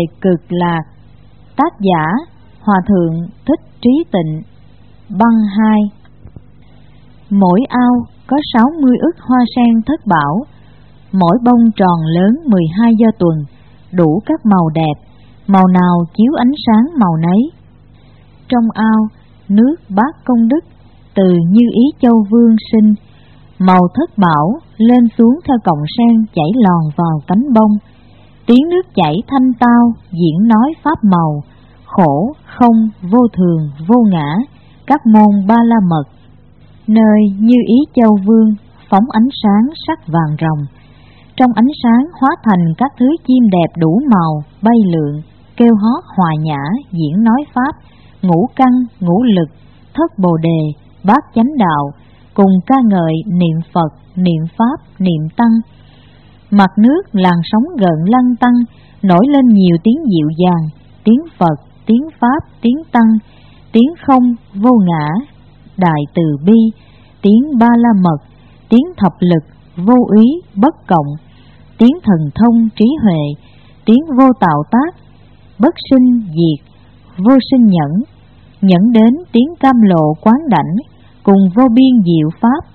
Cực Lạc. Tác giả Hòa Thượng Thích Trí Tịnh. Băng 2. Mỗi ao có 60 ức hoa sen thất bảo, mỗi bông tròn lớn 12 do tuần, đủ các màu đẹp, màu nào chiếu ánh sáng màu nấy. Trong ao, nước bát công đức, từ Như Ý Châu Vương sinh, màu thất bảo lên xuống theo cọng sen chảy lòn vào cánh bông. Tiếng nước chảy thanh tao, diễn nói pháp màu, khổ, không, vô thường, vô ngã, các môn ba la mật. Nơi Như Ý Châu Vương phóng ánh sáng sắc vàng ròng, trong ánh sáng hóa thành các thứ chim đẹp đủ màu bay lượn, kêu hót hòa nhã diễn nói pháp, ngũ căn, ngũ lực, thất bồ đề, bát chánh đạo, cùng ca ngợi niệm Phật, niệm Pháp, niệm Tăng. Mặt nước làn sóng gợn lăn tăng, nổi lên nhiều tiếng dịu dàng, tiếng Phật, tiếng Pháp, tiếng Tăng, tiếng không, vô ngã, đại từ bi, tiếng ba la mật, tiếng thập lực, vô úy, bất cộng, tiếng thần thông trí huệ, tiếng vô tạo tác, bất sinh diệt, vô sinh nhẫn, nhẫn đến tiếng cam lộ quán đảnh, cùng vô biên diệu pháp.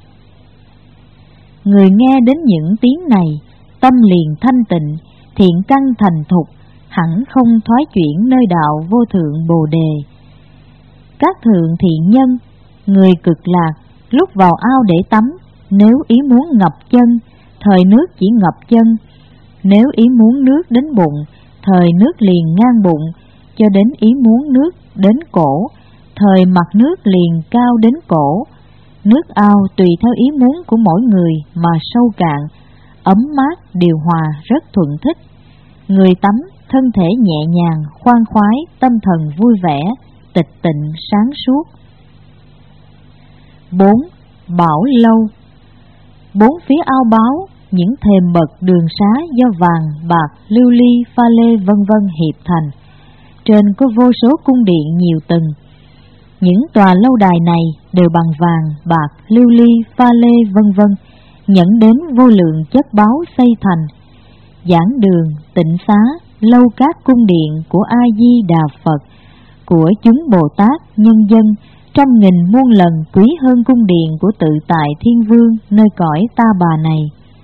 Người nghe đến những tiếng này, tâm liền thanh tịnh, thiện căn thành thục, hẳn không thoái chuyển nơi đạo vô thượng bồ đề. Các thượng thiện nhân, người Cực Lạc, lúc vào ao để tắm, nếu ý muốn ngập chân, thời nước chỉ ngập chân; nếu ý muốn nước đến bụng, thời nước liền ngang bụng, cho đến ý muốn nước đến cổ, thời mặt nước liền cao đến cổ. Nước ao tùy theo ý muốn của mỗi người mà sâu cạn, ấm mát, điều hòa, rất thuận thích. Người tắm thân thể nhẹ nhàng, khoan khoái, tâm thần vui vẻ, tịch tịnh, sáng suốt. 4. Bảo lâu. Bốn phía ao báo, những thềm bậc đường xá do vàng, bạc, lưu ly, pha lê vân vân hiệp thành. Trên có vô số cung điện nhiều tầng. Những tòa lâu đài này đều bằng vàng, bạc, lưu ly, pha lê vân vân, dẫn đến vô lượng chất báu xây thành. Giảng đường, tịnh xá, lâu các cung điện của A Di Đà Phật, của chúng Bồ Tát, nhân dân, trăm nghìn muôn lần quý hơn cung điện của tự tại Thiên Vương nơi cõi Ta Bà này.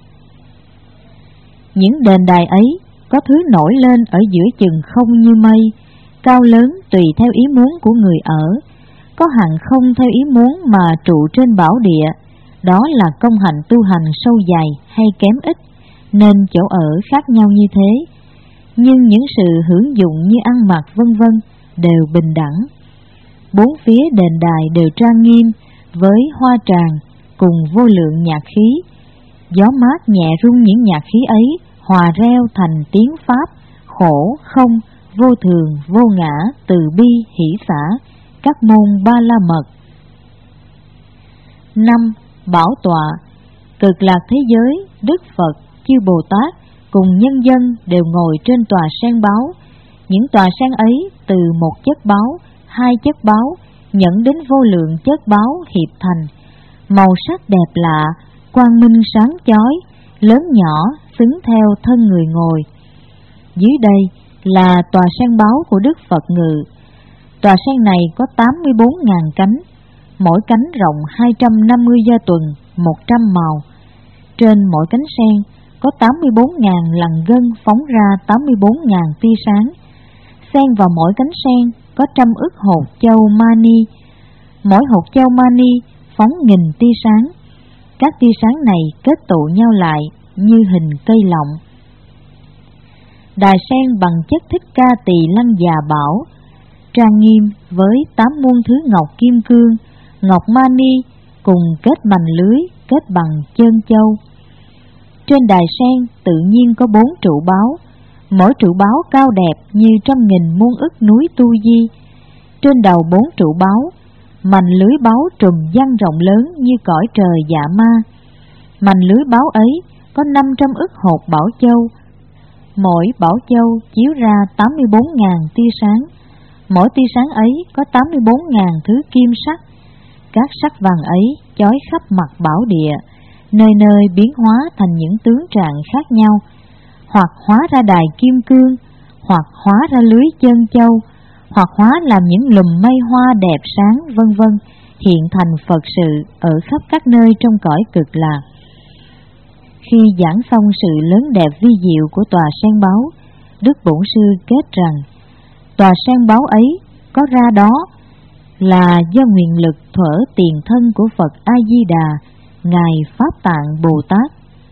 Những đền đài ấy có thứ nổi lên ở giữa chừng không như mây, cao lớn tùy theo ý muốn của người ở, có hạng không theo ý muốn mà trụ trên bảo địa. Đó là công hạnh tu hành sâu dày hay kém ít, nên chỗ ở khác nhau như thế, nhưng những sự hưởng dụng như ăn mặc vân vân đều bình đẳng. Bốn phía đền đài đều trang nghiêm với hoa tràng cùng vô lượng nhạc khí. Gió mát nhẹ rung những nhạc khí ấy, hòa reo thành tiếng pháp, khổ, không, vô thường, vô ngã, từ bi, hỷ xả, các môn ba la mật. 5. Bảo tọa. Cực Lạc thế giới, Đức Phật, chư Bồ Tát cùng nhân dân đều ngồi trên tòa sen báo. Những tòa sen ấy từ một chất báo, hai chất báo, dẫn đến vô lượng chất báo hiệp thành. Màu sắc đẹp lạ, quang minh sáng chói, lớn nhỏ xứng theo thân người ngồi. Dưới đây là tòa sen báo của Đức Phật ngự. Tòa sen này có 84.000 cánh, mỗi cánh rộng 250 do tuần, 100 màu. Trên mỗi cánh sen có 84.000 lằn gân phóng ra 84.000 tia sáng. Xen vào mỗi cánh sen có 100 ức hột châu mani, mỗi hột châu mani phóng 1000 tia sáng. Các tia sáng này kết tụ nhau lại như hình cây lọng. Đài sen bằng chất Thích Ca Tỳ Lăng Già Bảo, trang nghiêm với 8 muôn thứ ngọc kim cương, ngọc mani cùng kết mành lưới kết bằng chân châu. Trên đài sen tự nhiên có 4 trụ báo, mỗi trụ báo cao đẹp như 100.000 muôn ức núi Tu Di. Trên đầu 4 trụ báo, mành lưới báo trùm giăng rộng lớn như cõi trời Dạ Ma. Mành lưới báo ấy có 500 ức hột bảo châu, mỗi bảo châu chiếu ra 84.000 tia sáng. Mỗi tia sáng ấy có 84.000 thứ kim sắc. Các sắc vàng ấy chói khắp mặt bảo địa, nơi nơi biến hóa thành những tướng trạng khác nhau, hoặc hóa ra đài kim cương, hoặc hóa ra lưới chân châu, hoặc hóa làm những lùm mây hoa đẹp sáng vân vân, hiện thành Phật sự ở khắp các nơi trong cõi Cực Lạc. Khi giảng xong sự lớn đẹp vi diệu của tòa sen báu, Đức Bổn Sư kết rằng tòa sen báu ấy có ra đó là do nguyện lực thuở tiền thân của Phật A Di Đà, ngài Pháp Tạng Bồ Tát.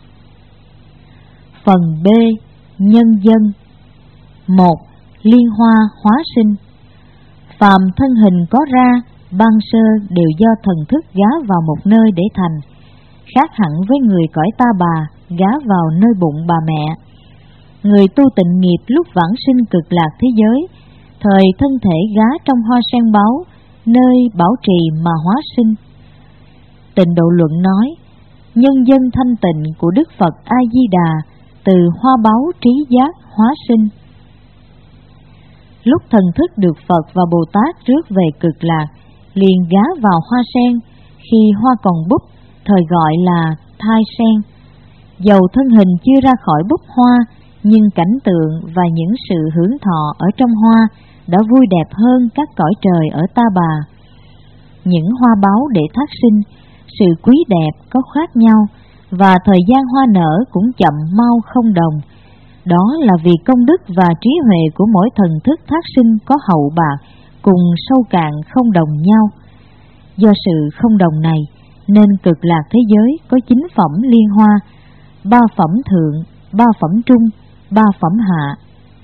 Phần B. Nhân dân. 1. Liên hoa hóa sinh. Phàm thân hình có ra, ban sơ đều do thần thức gá vào một nơi để thành, khác hẳn với người cõi ta bà gá vào nơi bụng bà mẹ. Người tu tịnh nghiệp lúc vãng sinh Cực Lạc thế giới, thời thân thể gá trong hoa sen báu, nơi bảo trì mà hóa sinh. Tịnh Độ Luận nói, nhân dân thanh tịnh của Đức Phật A Di Đà từ hoa báu trí giác hóa sinh. Lúc thần thức được Phật và Bồ Tát rước về Cực Lạc, liền gá vào hoa sen, khi hoa còn búp, thời gọi là thai sen. Dầu thân hình chưa ra khỏi búp hoa, nhưng cảnh tượng và những sự hưởng thọ ở trong hoa đã vui đẹp hơn các cõi trời ở ta bà. Những hoa báu để thác sinh, sự quý đẹp có khác nhau, và thời gian hoa nở cũng chậm mau không đồng. Đó là vì công đức và trí huệ của mỗi thần thức thác sinh có hậu bạc, cùng sâu cạn không đồng nhau. Do sự không đồng này, nên Cực Lạc thế giới có 9 phẩm liên hoa, 3 phẩm thượng, 3 phẩm trung, 3 phẩm hạ.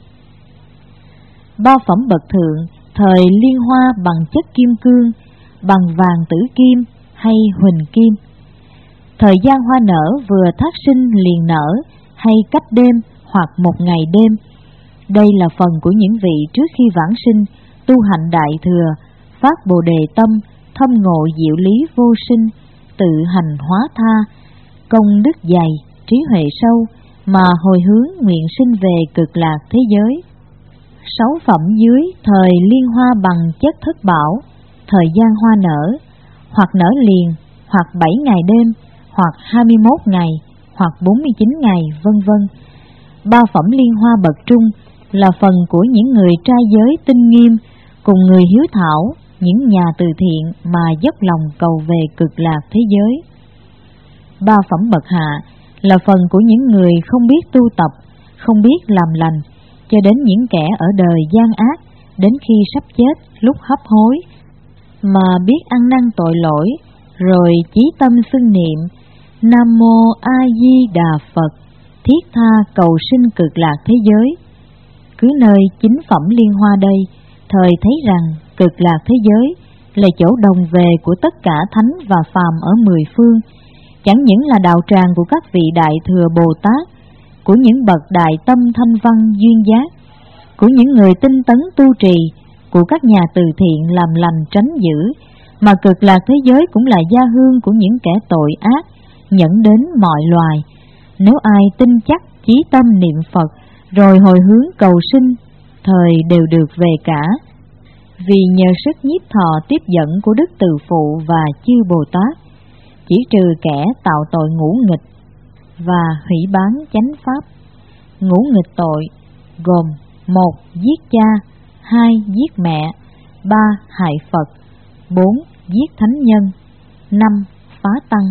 3 phẩm bậc thượng, thời liên hoa bằng chất kim cương, bằng vàng tử kim hay huỳnh kim. Thời gian hoa nở vừa thác sinh liền nở, hay cách đêm hoặc một ngày đêm. Đây là phần của những vị trước khi vãng sinh, tu hạnh đại thừa, phát bồ đề tâm, thâm ngộ diệu lý vô sinh, tự hành hóa tha, công đức dày, trí huệ sâu, mà hồi hướng nguyện sinh về Cực Lạc thế giới. 6 phẩm dưới, thời liên hoa bằng chất thất bảo, thời gian hoa nở, hoặc nở liền, hoặc 7 ngày đêm, hoặc 21 ngày, hoặc 49 ngày, vân vân. 3 phẩm liên hoa bậc trung là phần của những người trai giới tinh nghiêm, cùng người hiếu thảo, những nhà từ thiện mà dốc lòng cầu về Cực Lạc thế giới. 3 phẩm bậc hạ là phần của những người không biết tu tập, không biết làm lành, cho đến những kẻ ở đời gian ác, đến khi sắp chết lúc hấp hối, mà biết ăn năn tội lỗi, rồi chí tâm xưng niệm Nam Mô A Di Đà Phật, thiết tha cầu sinh Cực Lạc thế giới. Cứ nơi 9 phẩm liên hoa đây, thời thấy rằng Cực Lạc thế giới là chỗ đồng về của tất cả thánh và phàm ở 10 phương, chẳng những là đạo tràng của các vị đại thừa Bồ Tát, của những bậc đại tâm thanh văn duyên giác, của những người tinh tấn tu trì, của các nhà từ thiện làm lành tránh dữ, mà Cực Lạc thế giới cũng là gia hương của những kẻ tội ác, nhẫn đến mọi loài. Nếu ai tin chắc chí tâm niệm Phật, rồi hồi hướng cầu sinh, thời đều được về cả. Vì nhờ sức nhiếp thọ tiếp dẫn của Đức Từ Phụ và chư Bồ Tát, chỉ trừ kẻ tạo tội ngũ nghịch và hủy bán chánh pháp. Ngũ nghịch tội gồm: 1. Giết cha, 2. Giết mẹ, 3. Hại Phật, 4. Giết thánh nhân, 5. Phá tăng.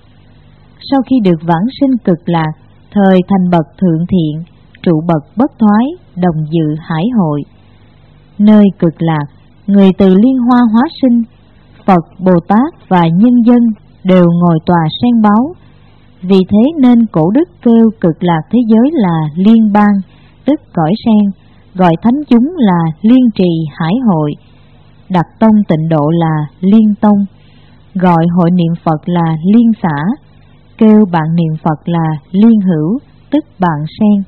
Sau khi được vãng sinh Cực Lạc, thời thành bậc thượng thiện, trụ bậc bất thoái, đồng dự hải hội. Nơi Cực Lạc, người từ liên hoa hóa sinh, Phật, Bồ Tát và nhân dân đều ngồi tòa sen báu. Vì thế nên cổ đức kêu Cực Lạc thế giới là liên bang, tức cõi sen, gọi thánh chúng là liên trì hải hội, đặt tông Tịnh Độ là liên tông, gọi hội niệm Phật là liên xã, kêu bạn niệm Phật là liên hữu, tức bạn sen.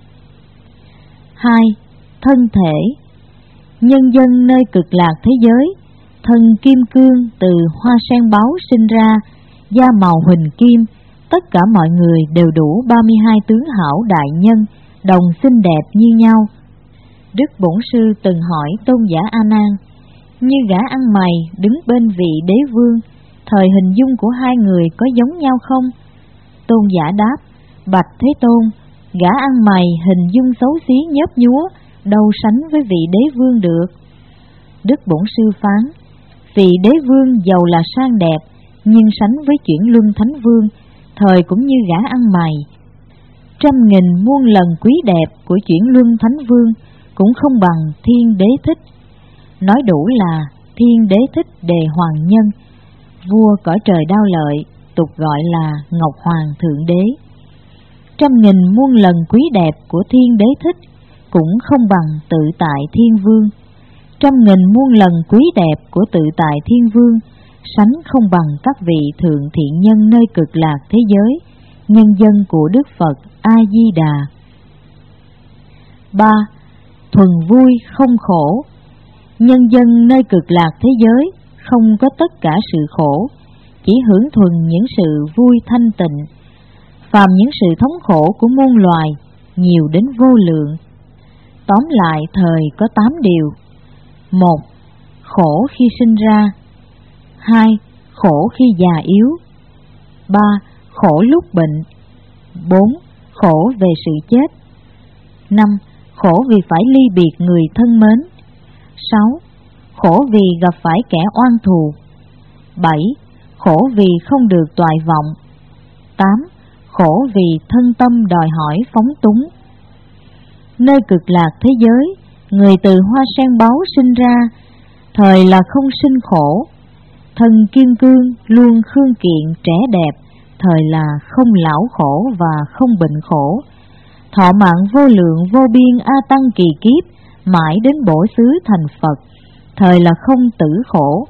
2. Thân thể. Nhân dân nơi Cực Lạc thế giới, thân kim cương từ hoa sen báu sinh ra, da màu huỳnh kim, tất cả mọi người đều đủ 32 tướng hảo đại nhân, đồng xinh đẹp như nhau. Đức Bổn Sư từng hỏi Tôn giả A Nan, như gã ăn mày đứng bên vị đế vương, thời hình dung của hai người có giống nhau không? Tôn giả đáp, bạch Thế Tôn, gã ăn mày hình dung xấu xí nhớp nhúa, đâu sánh với vị đế vương được. Đức Bổn Sư phán, vị đế vương giàu là sang đẹp, nhưng sánh với chuyển luân thánh vương, thời cũng như gã ăn mày. 100.000 muôn lần quý đẹp của chuyển luân thánh vương cũng không bằng Thiên Đế Thích. Nói đủ là Thiên Đế Thích Đề Hoàng Nhân, vua cõi trời Đao Lợi, tục gọi là Ngọc Hoàng Thượng Đế. 100.000 muôn lần quý đẹp của Thiên Đế Thích cũng không bằng Tự Tại Thiên Vương. 100.000 muôn lần quý đẹp của Tự Tại Thiên Vương sánh không bằng các vị thượng thiện nhân nơi cực lạc thế giới, nhân dân của Đức Phật A-di-đà. 3. Thuần vui không khổ. Nhân dân nơi cực lạc thế giới không có tất cả sự khổ, chỉ hưởng thuần những sự vui thanh tịnh. Phàm những sự thống khổ của muôn loài nhiều đến vô lượng. Tóm lại thời có 8 điều. 1. Khổ khi sinh ra. 2. Khổ khi già yếu. 3. Khổ lúc bệnh. 4. Khổ về sự chết. 5. Khổ vì phải ly biệt người thân mến. 6. Khổ vì gặp phải kẻ oan thù. 7. Khổ vì không được toại vọng. 8. Khổ vì thân tâm đòi hỏi phóng túng. Nơi cực lạc thế giới, người từ hoa sen báu sinh ra, thời là không sinh khổ. Thân kim cương luôn khương kiện trẻ đẹp, thời là không lão khổ và không bệnh khổ. Thọ mạng vô lượng vô biên a tăng kỳ kiếp, mãi đến bổ xứ thành Phật, thời là không tử khổ.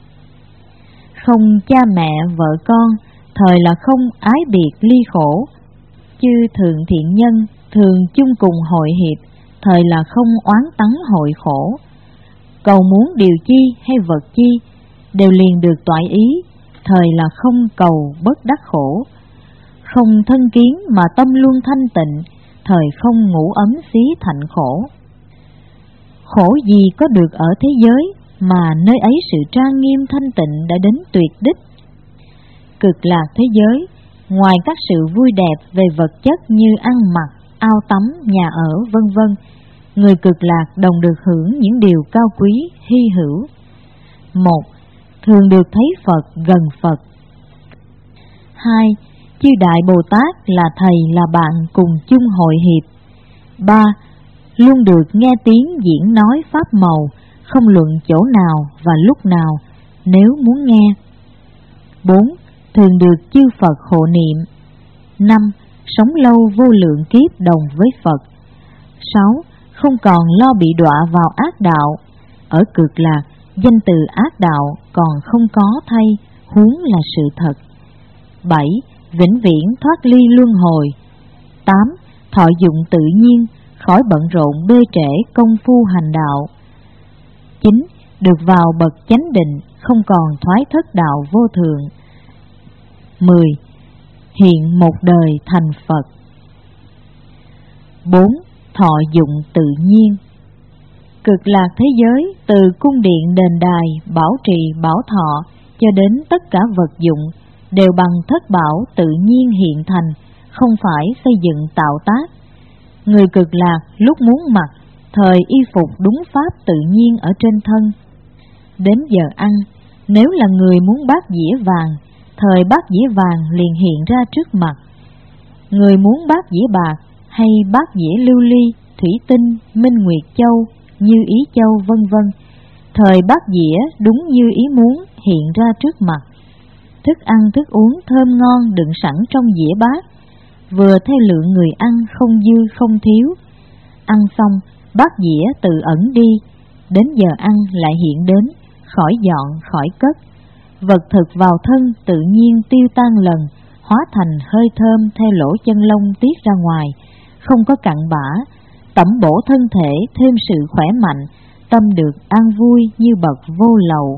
Không cha mẹ vợ con, thời là không ái biệt ly khổ. Chư thượng thiện nhân thường chung cùng hội hiệp, thời là không oán tắng hội khổ. Cầu muốn điều chi hay vật chi đều liền được toại ý, thời là không cầu bất đắc khổ. Không thân kiến mà tâm luôn thanh tịnh, thời không ngủ ấm xí thạnh khổ. Khổ gì có được ở thế giới, mà nơi ấy sự trang nghiêm thanh tịnh đã đến tuyệt đích. Cực lạc thế giới, ngoài các sự vui đẹp về vật chất như ăn mặc, ao tắm, nhà ở, vân vân, người cực lạc đồng được hưởng những điều cao quý, hy hữu. 1. Thường được thấy Phật, gần Phật. 2. Chư Đại Bồ Tát là thầy là bạn cùng chung hội hiệp. 3. Luôn được nghe tiếng diễn nói pháp màu, không luận chỗ nào và lúc nào, nếu muốn nghe. 4. Thường được chư Phật hộ niệm. 5. Sống lâu vô lượng kiếp đồng với Phật. 6. Không còn lo bị đọa vào ác đạo. Ở cực lạc, danh từ ác đạo còn không có thay, huống là sự thật. 7. Vĩnh viễn thoát ly luân hồi. 8. Thọ dụng tự nhiên, khỏi bận rộn bê trễ công phu hành đạo. 9. Được vào bậc chánh định, không còn thoái thất đạo vô thượng. 10. Hiện một đời thành Phật. 4. Thọ dụng tự nhiên. Cực lạc thế giới, từ cung điện đền đài, bảo trì, bảo thọ cho đến tất cả vật dụng đều bằng thất bảo tự nhiên hiện thành, không phải xây dựng tạo tác. Người cực lạc lúc muốn mặc, thời y phục đúng pháp tự nhiên ở trên thân. Đến giờ ăn, nếu là người muốn bát dĩa vàng, thời bát dĩa vàng liền hiện ra trước mặt. Người muốn bát dĩa bạc hay bát dĩa lưu ly, thủy tinh, minh nguyệt châu, như ý châu vân vân, thời bát dĩa đúng như ý muốn hiện ra trước mặt. Thức ăn thức uống thơm ngon đựng sẵn trong dĩa bát, vừa theo lượng người ăn không dư không thiếu. Ăn xong, bát dĩa tự ẩn đi, đến giờ ăn lại hiện đến, khỏi dọn khỏi cất. Vật thực vào thân tự nhiên tiêu tan lần, hóa thành hơi thơm theo lỗ chân lông tiết ra ngoài, không có cặn bã, tẩm bổ thân thể thêm sự khỏe mạnh, tâm được an vui như bậc vô lậu.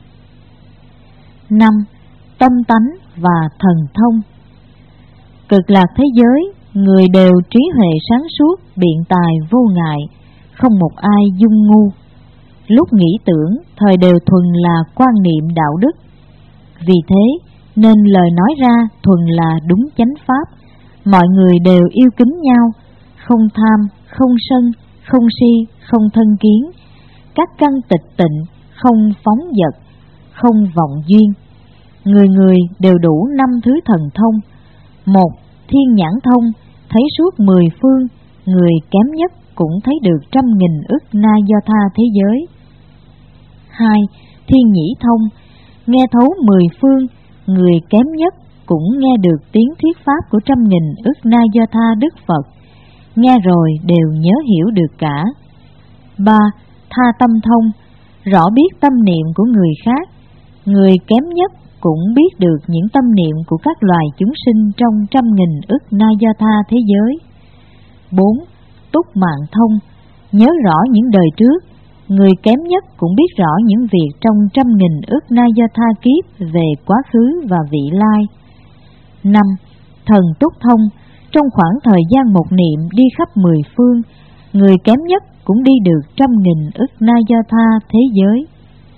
5. Tâm tánh và thần thông. Cực lạc thế giới, người đều trí huệ sáng suốt, biện tài vô ngại, không một ai dung ngu. Lúc nghĩ tưởng, thời đều thuần là quan niệm đạo đức. Vì thế, nên lời nói ra thuần là đúng chánh pháp. Mọi người đều yêu kính nhau, không tham, không sân, không si, không thân kiến, các căn tịch tịnh, không phóng dật, không vọng duyên. Người người đều đủ 5 thứ thần thông. 1. Thiên nhãn thông, thấy suốt 10 phương, người kém nhất cũng thấy được 100.000 ức na do tha thế giới. 2. Thiên nhĩ thông, nghe thấu 10 phương, người kém nhất cũng nghe được tiếng thuyết pháp của 100.000 ức na do tha Đức Phật, nghe rồi đều nhớ hiểu được cả. 3. Tha tâm thông, rõ biết tâm niệm của người khác, người kém nhất cũng biết được những tâm niệm của các loài chúng sinh trong 100.000 ức na do tha thế giới. 4. Túc mạng thông, nhớ rõ những đời trước, người kém nhất cũng biết rõ những việc trong 100.000 ức na do tha kiếp về quá khứ và vị lai. 5. Thần túc thông, trong khoảng thời gian một niệm đi khắp 10 phương, người kém nhất cũng đi được 100.000 ức na do tha thế giới.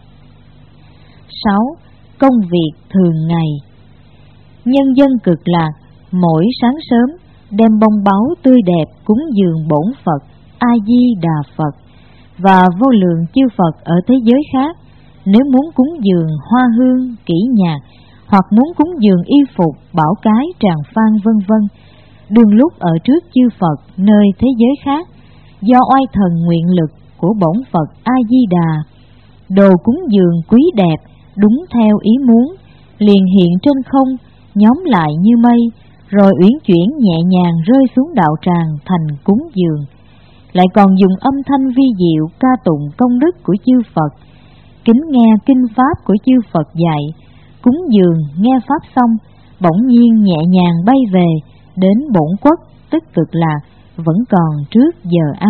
6. Công việc thường ngày, nhân dân cực lạc mỗi sáng sớm đem bông báu tươi đẹp cúng dường bổn Phật A Di Đà Phật và vô lượng chư Phật ở thế giới khác. Nếu muốn cúng dường hoa hương, kỹ nhạc, hoặc muốn cúng dường y phục, bảo cái, tràng phan vân vân, đương lúc ở trước chư Phật nơi thế giới khác, do oai thần nguyện lực của bổn Phật A Di Đà, đồ cúng dường quý đẹp đúng theo ý muốn, liền hiện trên không, nhóm lại như mây, rồi uyển chuyển nhẹ nhàng rơi xuống đạo tràng thành cúng dường. Lại còn dùng âm thanh vi diệu ca tụng công đức của chư Phật, kính nghe kinh pháp của chư Phật dạy, cúng dường nghe pháp xong, bỗng nhiên nhẹ nhàng bay về đến bổn quốc tức Cực Lạc, vẫn còn trước giờ ăn.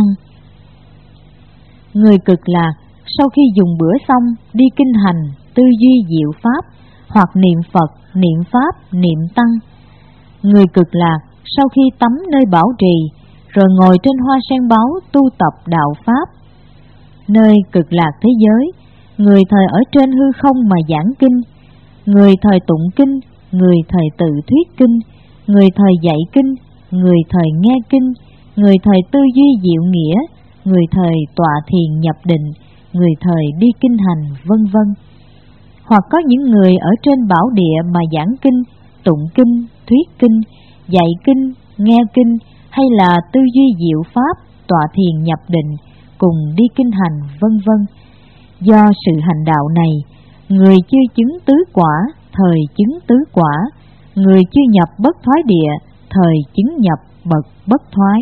Người Cực Lạc sau khi dùng bữa xong đi kinh hành tư duy diệu pháp, hoặc niệm Phật, niệm pháp, niệm tăng. Người Cực Lạc sau khi tắm nơi bảo trì, rồi ngồi trên hoa sen báu tu tập đạo pháp. Nơi Cực Lạc thế giới, người thời ở trên hư không mà giảng kinh, người thời tụng kinh, người thời tự thuyết kinh, người thời dạy kinh, người thời nghe kinh, người thời tư duy diệu nghĩa, người thời tọa thiền nhập định, người thời đi kinh hành, vân vân. Hoặc có những người ở trên bảo địa mà giảng kinh, tụng kinh, thuyết kinh, dạy kinh, nghe kinh, hay là tư duy diệu pháp, tọa thiền nhập định, cùng đi kinh hành, vân vân. Do sự hành đạo này, người chưa chứng tứ quả, thời chứng tứ quả, người chưa nhập bất thoái địa, thời chứng nhập bậc bất thoái.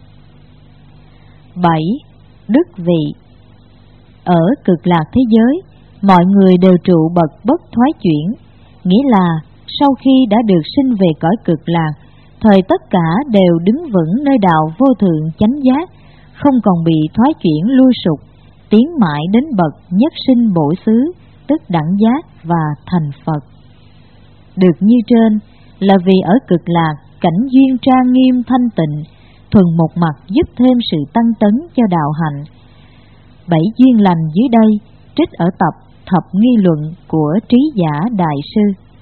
7. Đức vị. Ở Cực Lạc thế giới, mọi người đều trụ bậc bất thoái chuyển, nghĩa là sau khi đã được sinh về cõi Cực Lạc, thời tất cả đều đứng vững nơi đạo vô thượng chánh giác, không còn bị thoái chuyển lui sụp, tiến mãi đến bậc nhất sinh bổ xứ, tức đẳng giác và thành Phật. Được như trên là vì ở Cực Lạc cảnh duyên trang nghiêm thanh tịnh, thuần một mặt giúp thêm sự tăng tấn cho đạo hạnh. 7 duyên lành dưới đây trích ở tập Thập Nghi Luận của Trí Giả Đại Sư.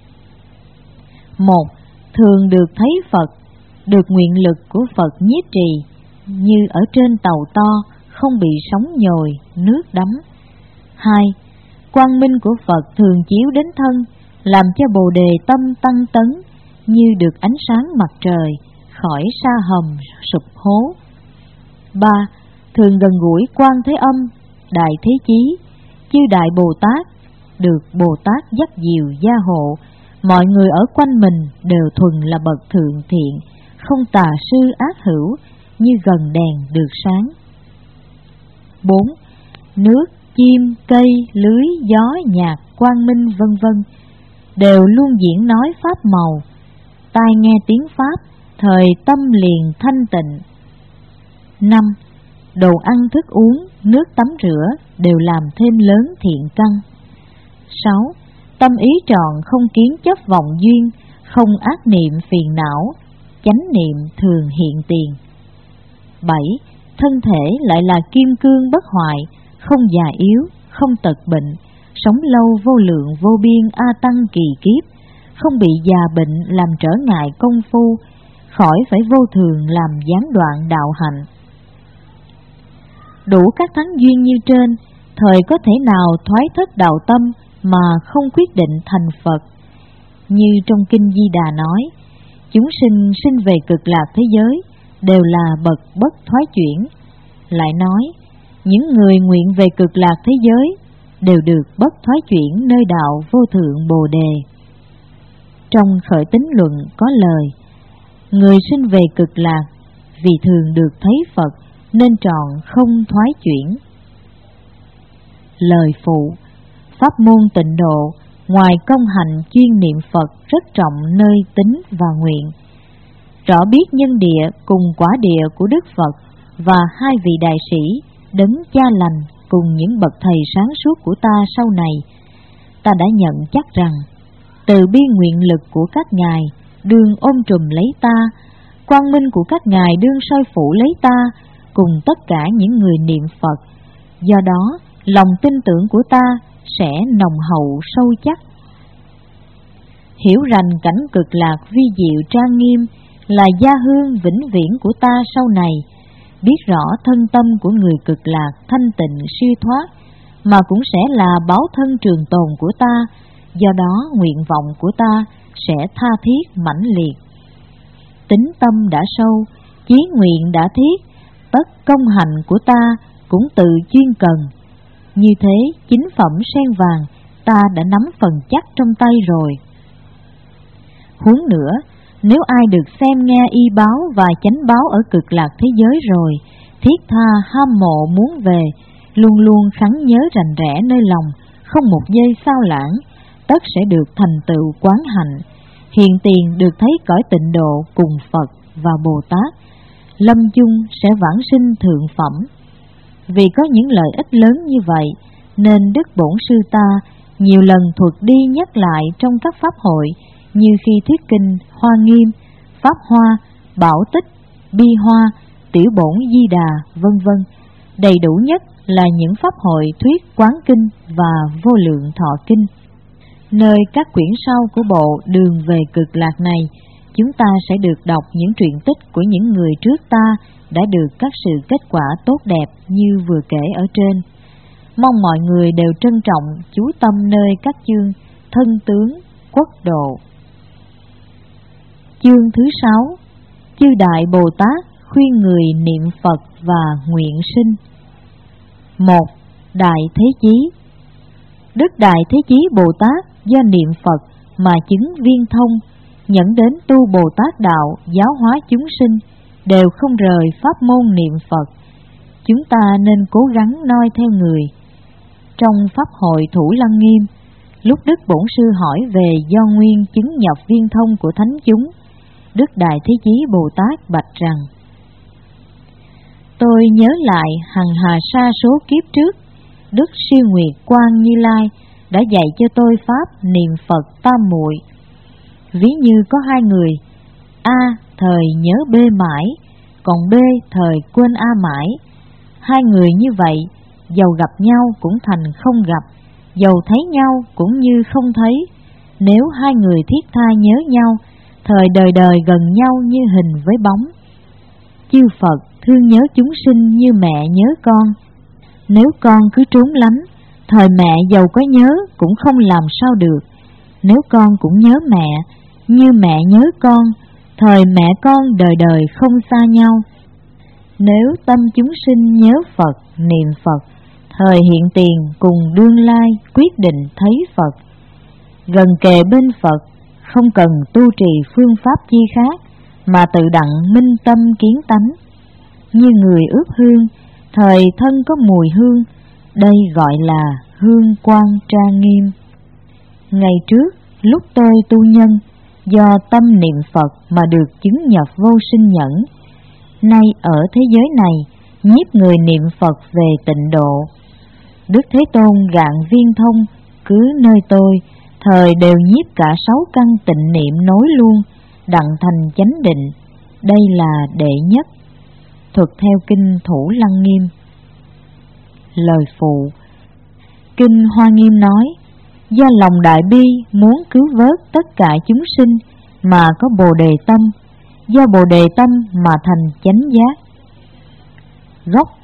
1. Thường được thấy Phật, được nguyện lực của Phật nhiếp trì, như ở trên tàu to, không bị sóng nhồi, nước đắm. 2. Quang minh của Phật thường chiếu đến thân, làm cho Bồ Đề tâm tăng tấn, như được ánh sáng mặt trời, khỏi sa hầm sụp hố. 3. Thường gần gũi Quan Thế Âm, Đại Thế Chí, chư Đại Bồ Tát, được Bồ Tát dắt dìu gia hộ, mọi người ở quanh mình đều thuần là bậc thượng thiện, không tà sư ác hữu, như gần đèn được sáng. 4. Nước, chim, cây, lưới, gió, nhạc, quang minh vân vân đều luôn diễn nói pháp màu, tai nghe tiếng pháp, thời tâm liền thanh tịnh. 5. Đồ ăn thức uống, nước tắm rửa đều làm thêm lớn thiện căn. 6. Tâm ý tròn không kiến chấp vọng duyên, không ác niệm phiền não, chánh niệm thường hiện tiền. 7. Thân thể lại là kim cương bất hoại, không già yếu, không tật bệnh, sống lâu vô lượng vô biên a tăng kỳ kiếp, không bị già bệnh làm trở ngại công phu, khỏi phải vô thường làm gián đoạn đạo hạnh. đủ các thắng duyên như trên, thời có thể nào thoái thất đạo tâm mà không quyết định thành Phật. Như trong Kinh Di Đà nói, chúng sinh sinh về cực lạc thế giới đều là bậc bất thoái chuyển. Lại nói, những người nguyện về cực lạc thế giới đều được bất thoái chuyển nơi đạo vô thượng Bồ Đề. Trong Khởi Tín Luận có lời, người sinh về cực lạc vì thường được thấy Phật nên trọn không thoái chuyển. Lời phụ, pháp môn Tịnh Độ ngoài công hành chuyên niệm Phật rất trọng nơi tín và nguyện. Rõ biết nhân địa cùng quả địa của Đức Phật và hai vị đại sĩ đấng cha lành cùng những bậc thầy sáng suốt của ta sau này, ta đã nhận chắc rằng từ bi nguyện lực của các ngài đương ôm trùm lấy ta, quang minh của các ngài đương soi phủ lấy ta cùng tất cả những người niệm Phật. Do đó, lòng tin tưởng của ta sẽ nồng hậu sâu chắc. Hiểu rành cảnh cực lạc vi diệu trang nghiêm là gia hương vĩnh viễn của ta sau này, biết rõ thân tâm của người cực lạc thanh tịnh siêu thoát, mà cũng sẽ là báo thân trường tồn của ta. Do đó nguyện vọng của ta sẽ tha thiết mãnh liệt. Tính tâm đã sâu, chí nguyện đã thiết, tất công hành của ta cũng tự chuyên cần. Như thế chính phẩm sen vàng ta đã nắm phần chắc trong tay rồi. Huống nữa, nếu ai được xem nghe y báo và chánh báo ở cực lạc thế giới rồi, thiết tha ham mộ muốn về, luôn luôn khắn nhớ rành rẽ nơi lòng, không một giây sao lãng, tất sẽ được thành tựu quán hạnh, hiện tiền được thấy cõi Tịnh Độ cùng Phật và Bồ Tát, lâm chung sẽ vãng sinh thượng phẩm. Vì có những lợi ích lớn như vậy, nên Đức Bổn Sư ta nhiều lần thuật đi nhắc lại trong các pháp hội, như khi thuyết kinh Hoa Nghiêm, Pháp Hoa, Bảo Tích, Bi Hoa, Tiểu Bổn Di Đà, vân vân. Đầy đủ nhất là những pháp hội thuyết Quán Kinh và Vô Lượng Thọ Kinh. Nơi các quyển sau của bộ Đường về Cực Lạc này, chúng ta sẽ được đọc những truyện tích của những người trước ta đã được các sự kết quả tốt đẹp như vừa kể ở trên. Mong mọi người đều trân trọng chú tâm nơi các chương Thân Tướng, Quốc Độ. Chương thứ 6. Chư Đại Bồ Tát khuyên người niệm Phật và nguyện sinh. 1. Đại Thế Chí. Đức Đại Thế Chí Bồ Tát do niệm Phật mà chứng viên thông, dẫn đến tu Bồ Tát đạo giáo hóa chúng sinh, đều không rời pháp môn niệm Phật. Chúng ta nên cố gắng noi theo người. Trong pháp hội Thủ Lăng Nghiêm, lúc Đức Bổn Sư hỏi về do nguyên chứng nhập viên thông của thánh chúng, Đức Đại Thế Chí Bồ Tát bạch rằng: Tôi nhớ lại hằng hà sa số kiếp trước, Đức Siêu Nguyệt Quang Như Lai đã dạy cho tôi pháp niệm Phật tam muội. Ví như có hai người, A thời nhớ B mãi, còn B thời quên A mãi. Hai người như vậy, dầu gặp nhau cũng thành không gặp, dầu thấy nhau cũng như không thấy. Nếu hai người thiết tha nhớ nhau, thời đời đời gần nhau như hình với bóng. Chư Phật thương nhớ chúng sinh như mẹ nhớ con. Nếu con cứ trốn lánh, thời mẹ dầu có nhớ cũng không làm sao được. Nếu con cũng nhớ mẹ, như mẹ nhớ con, thời mẹ con đời đời không xa nhau. Nếu tâm chúng sinh nhớ Phật, niệm Phật, thời hiện tiền cùng đương lai quyết định thấy Phật. Gần kề bên Phật, không cần tu trì phương pháp chi khác, mà tự đặng minh tâm kiến tánh. Như người ướp hương, thời thân có mùi hương, đây gọi là hương quang trang nghiêm. Ngày trước, lúc tôi tu nhân, do tâm niệm Phật mà được chứng nhập vô sinh nhẫn. Nay ở thế giới này, nhiếp người niệm Phật về Tịnh Độ. Đức Thế Tôn gạn viên thông, cứ nơi tôi, thời đều nhiếp cả 6 căn tịnh niệm nối luôn, đặng thành chánh định. Đây là đệ nhất. Thuật theo kinh Thủ Lăng Nghiêm. Lời phụ. Kinh Hoa Nghiêm nói, do lòng đại bi muốn cứu vớt tất cả chúng sinh mà có Bồ Đề tâm, do Bồ Đề tâm mà thành chánh giác. Gốc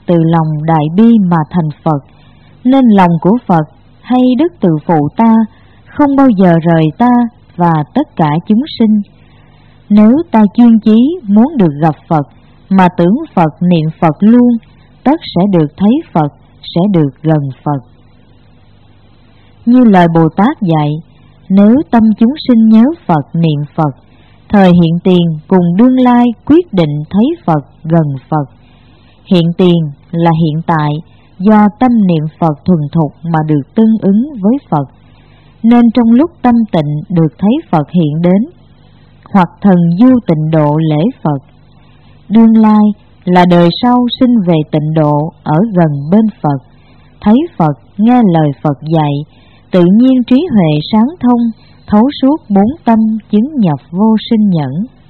từ lòng đại bi mà thành Phật, nên lòng của Phật hay đức từ phụ ta không bao giờ rời ta và tất cả chúng sinh. Nếu ta chuyên chí muốn được gặp Phật mà tưởng Phật niệm Phật luôn, tất sẽ được thấy Phật, sẽ được gần Phật. Như lời Bồ Tát dạy, nếu tâm chúng sinh nhớ Phật niệm Phật, thời hiện tiền cùng đương lai quyết định thấy Phật gần Phật. Hiện tiền là hiện tại, do tâm niệm Phật thuần thục mà được tương ứng với Phật, nên trong lúc tâm tịnh được thấy Phật hiện đến, hoặc thần du tịnh độ lễ Phật. Đương lai là đời sau sinh về tịnh độ ở gần bên Phật, thấy Phật, nghe lời Phật dạy, tự nhiên trí huệ sáng thông, thấu suốt bốn tâm, chứng nhập vô sinh nhẫn.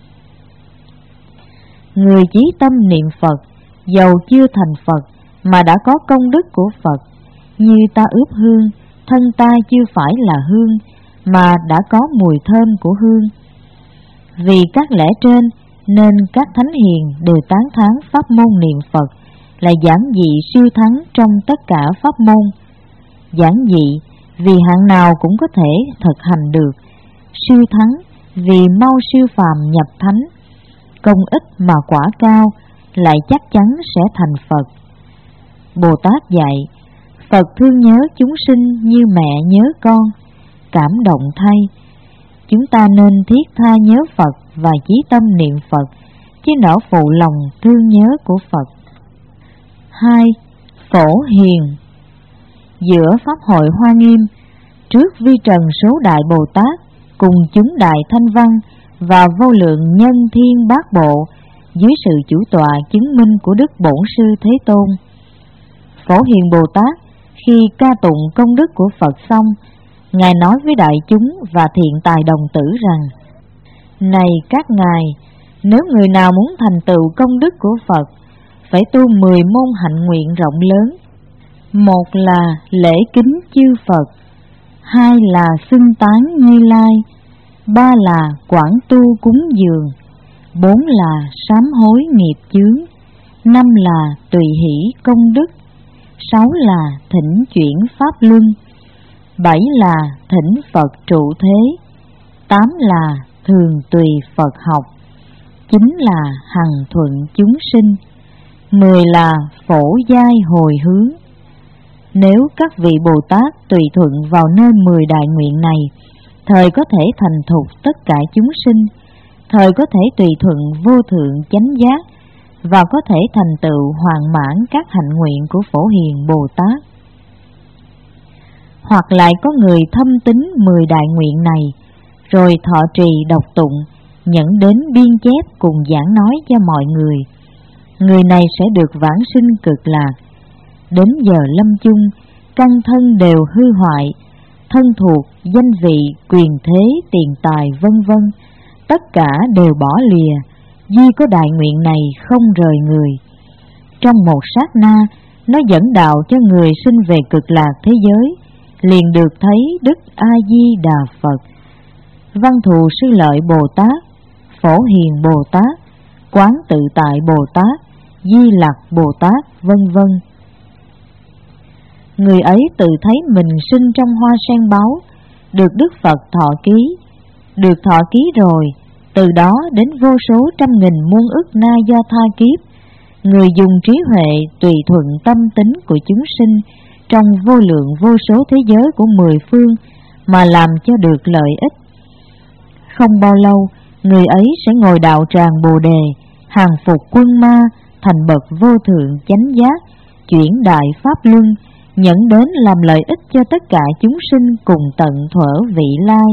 Người chí tâm niệm Phật, dầu chưa thành Phật mà đã có công đức của Phật, như ta ướp hương, thân ta chưa phải là hương mà đã có mùi thơm của hương. Vì các lẽ trên nên các thánh hiền đều tán thán pháp môn niệm Phật là giản dị siêu thắng trong tất cả pháp môn. Giản dị vì hạng nào cũng có thể thực hành được, siêu thắng vì mau siêu phàm nhập thánh, công ít mà quả cao, lại chắc chắn sẽ thành Phật. Bồ Tát dạy, Phật thương nhớ chúng sinh như mẹ nhớ con, cảm động thay. Chúng ta nên thiết tha nhớ Phật và chí tâm niệm Phật, chứ nỡ phụ lòng thương nhớ của Phật. 2. Phổ hiền. Giữa Pháp hội Hoa Nghiêm, trước vi trần số đại Bồ Tát cùng chúng đại thanh văn và vô lượng nhân thiên bát bộ, dưới sự chủ tọa chứng minh của Đức Bổn Sư Thế Tôn, Phổ Hiền Bồ Tát khi ca tụng công đức của Phật xong, Ngài nói với đại chúng và thiện tài đồng tử rằng: Này các ngài, nếu người nào muốn thành tựu công đức của Phật, phải tu 10 môn hạnh nguyện rộng lớn. Một là lễ kính chư Phật, 2 là xưng tán Như Lai, 3 là quảng tu cúng dường, 4 là sám hối nghiệp chướng, 5 là tùy hỷ công đức, 6 là thỉnh chuyển pháp luân, 7 là thỉnh Phật trụ thế, 8 là thường tùy Phật học, 9 là hằng thuận chúng sinh, 10 là phổ giai hồi hướng. Nếu các vị Bồ Tát tùy thuận vào nơi 10 đại nguyện này, thời có thể thành thục tất cả chúng sinh, thời có thể tùy thuận vô thượng chánh giác, và có thể thành tựu hoàn mãn các hạnh nguyện của Phổ Hiền Bồ Tát. Hoặc lại có người thâm tín 10 đại nguyện này, rồi thọ trì đọc tụng, dẫn đến biên chép cùng giảng nói cho mọi người. Người này sẽ được vãng sinh cực lạc. Đến giờ lâm chung, căn thân đều hư hoại, thân thuộc, danh vị, quyền thế, tiền tài vân vân, tất cả đều bỏ lìa, duy có đại nguyện này không rời người. Trong một sát na, nó dẫn đạo cho người sinh về cực lạc thế giới, liền được thấy Đức A Di Đà Phật, Văn Thù Sư Lợi Bồ Tát, Phổ Hiền Bồ Tát, Quán Tự Tại Bồ Tát, Di Lặc Bồ Tát, vân vân. Người ấy tự thấy mình sinh trong hoa sen báu, được Đức Phật thọ ký. Được thọ ký rồi, từ đó đến vô số trăm nghìn muôn ức na do tha kiếp, người dùng trí huệ tùy thuận tâm tính của chúng sinh trong vô lượng vô số thế giới của 10 phương mà làm cho được lợi ích. Không bao lâu, người ấy sẽ ngồi đạo tràng Bồ Đề, hàng phục quân ma, thành bậc vô thượng chánh giác, chuyển đại pháp luân, dẫn đến làm lợi ích cho tất cả chúng sinh cùng tận thuở vị lai.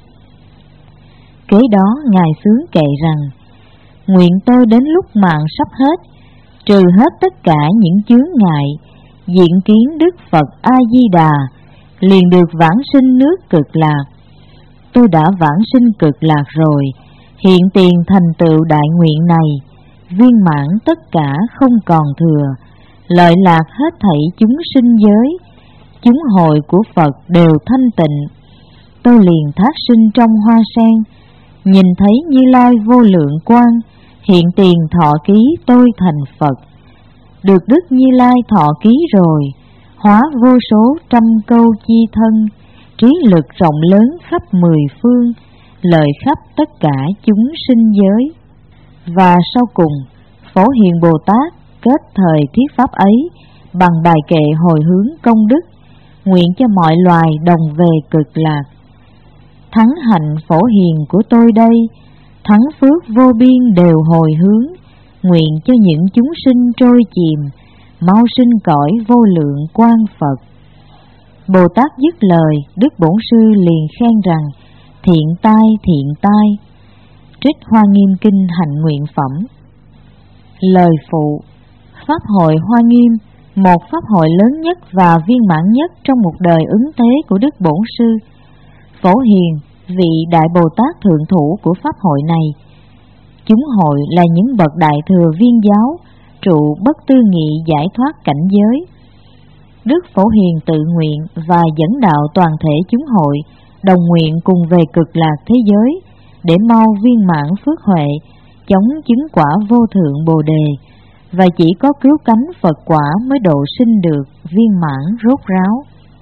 Kế đó Ngài xướng kệ rằng: Nguyện tôi đến lúc mạng sắp hết, trừ hết tất cả những chướng ngại, diện kiến Đức Phật A Di Đà, liền được vãng sinh nước cực lạc. Tôi đã vãng sinh cực lạc rồi, hiện tiền thành tựu đại nguyện này, viên mãn tất cả không còn thừa, lợi lạc hết thảy chúng sinh giới, chúng hội của Phật đều thanh tịnh. Tôi liền thác sinh trong hoa sen, nhìn thấy Như Lai vô lượng quang, hiện tiền thọ ký tôi thành Phật. được Đức Như Lai thọ ký rồi, hóa vô số trăm câu chi thân, trí lực rộng lớn khắp mười phương, lợi khắp tất cả chúng sinh giới. Và sau cùng, Phổ Hiền Bồ Tát kết thời thuyết pháp ấy bằng bài kệ hồi hướng công đức, nguyện cho mọi loài đồng về cực lạc. Thắng hạnh Phổ Hiền của tôi đây, thắng phước vô biên đều hồi hướng, nguyện cho những chúng sinh trôi chìm, mau sinh cõi vô lượng quang Phật. Bồ Tát dứt lời, Đức Bổn Sư liền khen rằng: thiện tai, thiện tai. Trích Hoa Nghiêm Kinh Hạnh Nguyện Phẩm. Lời phụ: Pháp hội Hoa Nghiêm, một pháp hội lớn nhất và viên mãn nhất trong một đời ứng thế của Đức Bổn Sư. Phổ Hiền, vị Đại Bồ Tát thượng thủ của pháp hội này. Chúng hội là những bậc đại thừa viên giáo, trụ bất tư nghị giải thoát cảnh giới. Đức Phổ Hiền tự nguyện và dẫn đạo toàn thể chúng hội đồng nguyện cùng về cực lạc thế giới để mau viên mãn phước huệ, chống chứng quả vô thượng Bồ đề, và chỉ có cứu cánh Phật quả mới độ sinh được viên mãn rốt ráo.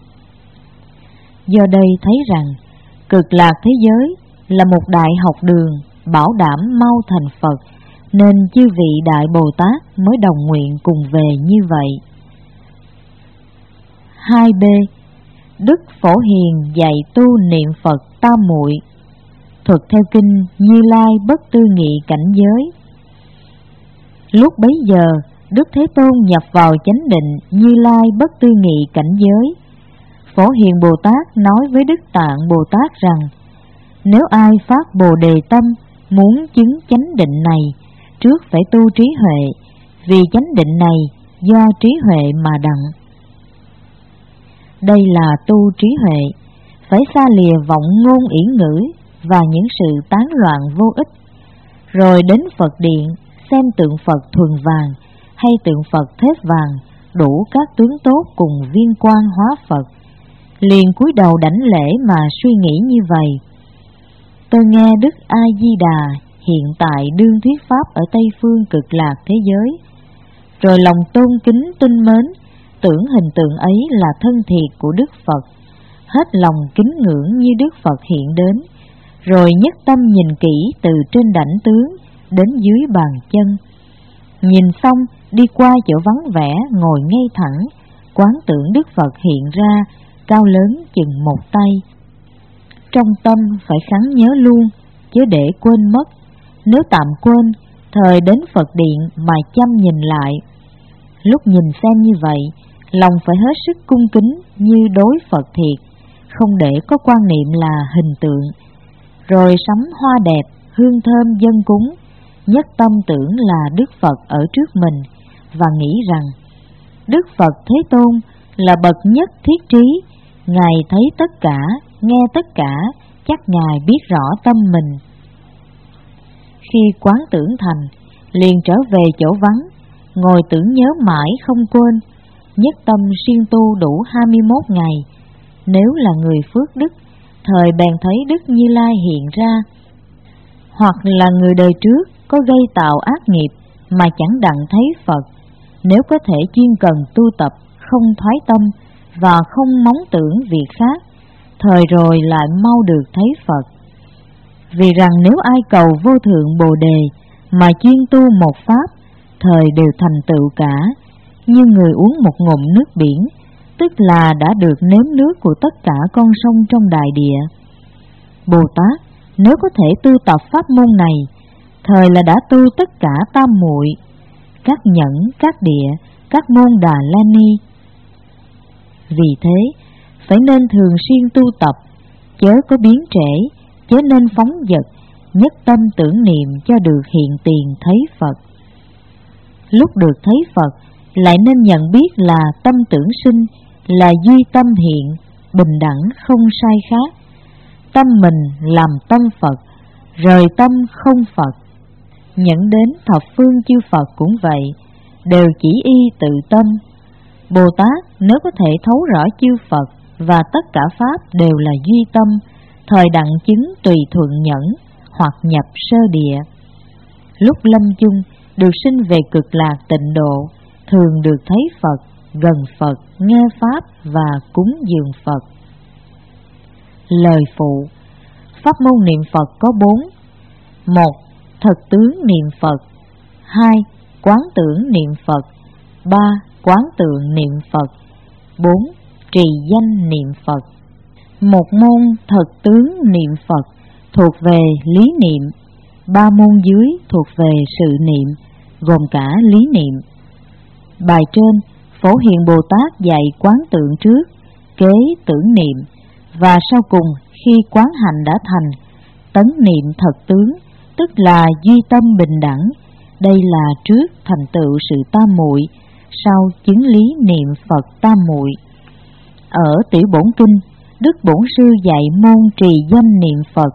Do đây thấy rằng cực lạc thế giới là một đại học đường bảo đảm mau thành Phật, nên chư vị Đại Bồ Tát mới đồng nguyện cùng về như vậy. 2b. Đức Phổ Hiền dạy tu niệm Phật tam muội. Thuật theo kinh Như Lai bất tư nghị cảnh giới. Lúc bấy giờ, Đức Thế Tôn nhập vào chánh định Như Lai bất tư nghị cảnh giới. Phổ Hiền Bồ Tát nói với Đức Tạng Bồ Tát rằng: nếu ai phát Bồ đề tâm muốn chứng chánh định này, trước phải tu trí huệ, vì chánh định này do trí huệ mà đặng. Đây là tu trí huệ, phải xa lìa vọng ngôn yển ngữ và những sự tán loạn vô ích, rồi đến Phật điện xem tượng Phật thuần vàng hay tượng Phật thép vàng, đủ các tướng tốt cùng viên quang hóa Phật, liền cúi đầu đảnh lễ mà suy nghĩ như vậy: tôi nghe Đức A Di Đà hiện tại đương thuyết pháp ở Tây phương cực lạc thế giới, rồi lòng tôn kính tinh mến, tưởng hình tượng ấy là thân thiệt của Đức Phật, hết lòng kính ngưỡng như Đức Phật hiện đến, rồi nhất tâm nhìn kỹ từ trên đảnh tướng đến dưới bàn chân. Nhìn xong đi qua chỗ vắng vẻ, ngồi ngay thẳng, quán tưởng Đức Phật hiện ra cao lớn chừng một tay. Trong tâm phải khắng nhớ luôn, chứ để quên mất. Nếu tạm quên, thời đến Phật điện mà chăm nhìn lại. Lúc nhìn xem như vậy, lòng phải hết sức cung kính như đối Phật thiệt, không để có quan niệm là hình tượng. Rồi sắm hoa đẹp, hương thơm dâng cúng, nhất tâm tưởng là Đức Phật ở trước mình, và nghĩ rằng Đức Phật Thế Tôn là bậc nhất thiết trí, Ngài thấy tất cả, nghe tất cả, chắc Ngài biết rõ tâm mình. Khi quán tưởng thành, liền trở về chỗ vắng, ngồi tưởng nhớ mãi không quên, nhất tâm siêng tu đủ 21 ngày. Nếu là người phước đức, thời bèn thấy Đức Như Lai hiện ra. Hoặc là người đời trước có gây tạo ác nghiệp mà chẳng đặng thấy Phật, nếu có thể chuyên cần tu tập, không thoái tâm và không móng tưởng việc khác, thời rồi lại mau được thấy Phật. Vì rằng nếu ai cầu vô thượng Bồ đề mà chuyên tu một pháp, thời đều thành tựu cả, như người uống một ngụm nước biển, tức là đã được nếm nước của tất cả con sông trong đại địa. Bồ Tát nếu có thể tu tập pháp môn này, thời là đã tu tất cả tam muội, các nhẫn, các địa, các môn Đà La Ni. Vì thế, phải nên thường xuyên tu tập, chớ có biến trễ, chớ nên phóng dật, nhất tâm tưởng niệm cho được hiện tiền thấy Phật. Lúc được thấy Phật, lại nên nhận biết là tâm tưởng sinh, là duy tâm hiện, bình đẳng không sai khác. Tâm mình làm tâm Phật, rời tâm không Phật. Nhận đến thập phương chư Phật cũng vậy, đều chỉ y tự tâm. Bồ Tát nếu có thể thấu rõ chư Phật và tất cả pháp đều là duy tâm, thời đặng chứng tùy thuận nhẫn hoặc nhập sơ địa. Lúc lâm chung được sinh về cực lạc tịnh độ, thường được thấy Phật, gần Phật, nghe Pháp và cúng dường Phật. Lời phụ: pháp môn niệm Phật có 4. 1. Thực tướng niệm Phật. 2. Quán tưởng niệm Phật. 3. Quán tượng niệm Phật. 4. Trì danh niệm Phật. Một môn thực tướng niệm Phật thuộc về lý niệm, 3 môn dưới thuộc về sự niệm, gồm cả lý niệm. Bài trên, Phổ Hiền Bồ Tát dạy quán tượng trước, kế tưởng niệm, và sau cùng khi quán hành đã thành, tấn niệm thật tướng, tức là duy tâm bình đẳng. Đây là trước thành tựu sự tam muội, sau chứng lý niệm Phật tam muội. Ở Tiểu Bổn Kinh, Đức Bổn Sư dạy môn trì danh niệm Phật.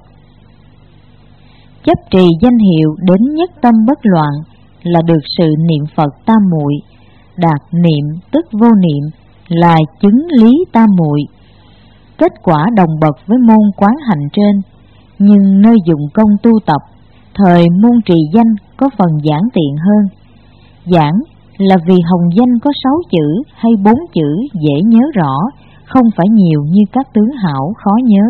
Chấp trì danh hiệu đến nhất tâm bất loạn là được sự niệm Phật tam muội. Đạt niệm tức vô niệm là chứng lý tam muội. Kết quả đồng bậc với môn quán hành trên, nhưng nơi dụng công tu tập, thời môn trì danh có phần giản tiện hơn. Giản là vì hồng danh có 6 chữ hay 4 chữ dễ nhớ rõ, không phải nhiều như các tướng hảo khó nhớ.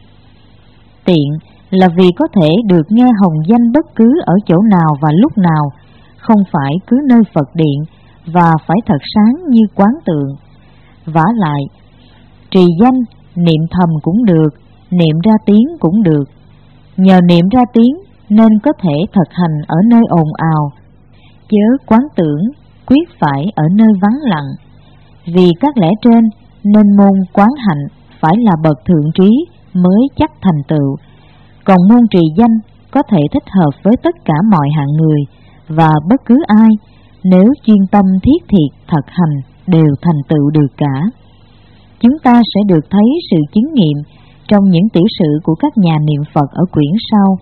Tiện là vì có thể được nghe hồng danh bất cứ ở chỗ nào và lúc nào, không phải cứ nơi Phật điện, và phải thật sáng như quán tượng. Vả lại, trì danh, niệm thầm cũng được, niệm ra tiếng cũng được. Nhờ niệm ra tiếng nên có thể thực hành ở nơi ồn ào, chớ quán tưởng quyết phải ở nơi vắng lặng. Vì các lẽ trên nên môn quán hạnh phải là bậc thượng trí mới chắc thành tựu, còn môn trì danh có thể thích hợp với tất cả mọi hạng người và bất cứ ai, nếu chuyên tâm thiết thiệt thực hành đều thành tựu được cả. Chúng ta sẽ được thấy sự chứng nghiệm trong những tiểu sự của các nhà niệm Phật ở quyển sau.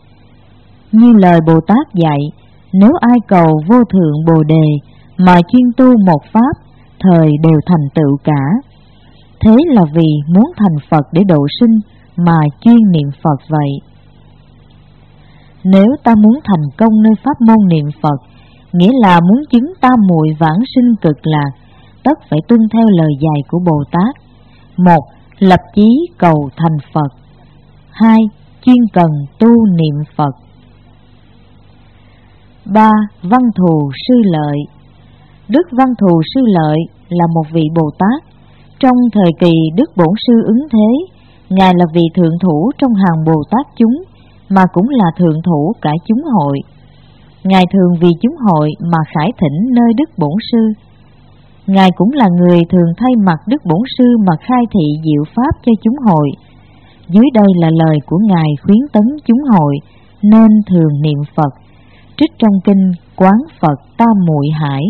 Như lời Bồ Tát dạy, nếu ai cầu vô thượng Bồ Đề mà chuyên tu một pháp, thời đều thành tựu cả. Thế là vì muốn thành Phật để độ sinh mà chuyên niệm Phật vậy. Nếu ta muốn thành công nơi pháp môn niệm Phật, nghĩa là muốn chứng tam muội vãng sinh cực lạc, tất phải tuân theo lời dạy của Bồ Tát. 1. Lập chí cầu thành Phật. 2. Chuyên cần tu niệm Phật. 3. Văn Thù Sư Lợi. Đức Văn Thù Sư Lợi là một vị Bồ Tát. Trong thời kỳ Đức Bổn Sư ứng thế, Ngài là vị thượng thủ trong hàng Bồ Tát chúng, mà cũng là thượng thủ cả chúng hội. Ngài thường vì chúng hội mà khải thỉnh nơi Đức Bổn Sư. Ngài cũng là người thường thay mặt Đức Bổn Sư mà khai thị diệu pháp cho chúng hội. Dưới đây là lời của Ngài khuyến tấn chúng hội nên thường niệm Phật, trích trong kinh Quán Phật Tam Muội Hải.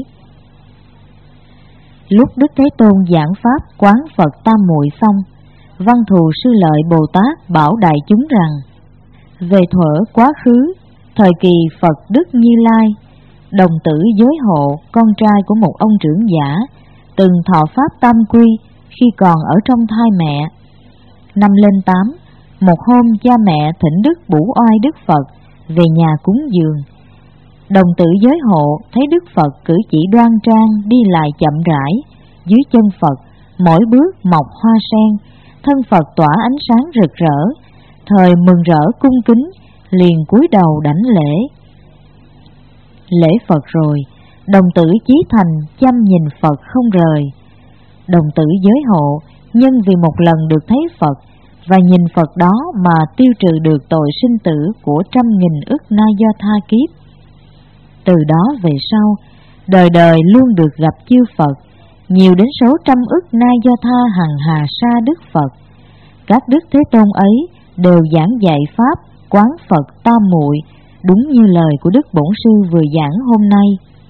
Lúc Đức Thế Tôn giảng pháp Quán Phật Tam Muội xong, Văn Thù Sư Lợi Bồ Tát bảo đại chúng rằng: về thuở quá khứ, thời kỳ Phật Đức Như Lai, đồng tử Giới Hộ, con trai của một ông trưởng giả, từng thọ pháp tam quy khi còn ở trong thai mẹ. Năm lên 8, một hôm cha mẹ thỉnh Đức Bủ Oai Đức Phật về nhà cúng dường. Đồng tử Giới Hộ thấy Đức Phật cử chỉ đoan trang, đi lại chậm rãi, dưới chân Phật mỗi bước mọc hoa sen, thân Phật tỏa ánh sáng rực rỡ, thời mừng rỡ cung kính, liền cúi đầu đảnh lễ. Lễ Phật rồi, đồng tử chí thành chăm nhìn Phật không rời. Đồng tử Giới Hộ nhân vì một lần được thấy Phật và nhìn Phật đó mà tiêu trừ được tội sinh tử của 100.000 ức na do tha kiếp. Từ đó về sau, đời đời luôn được gặp chư Phật, nhiều đến số 100 ức na do tha hằng hà sa Đức Phật. Các Đức Thế Tôn ấy đều giảng dạy pháp Quán Phật Tam Muội, đúng như lời của Đức Bổn Sư vừa giảng hôm nay.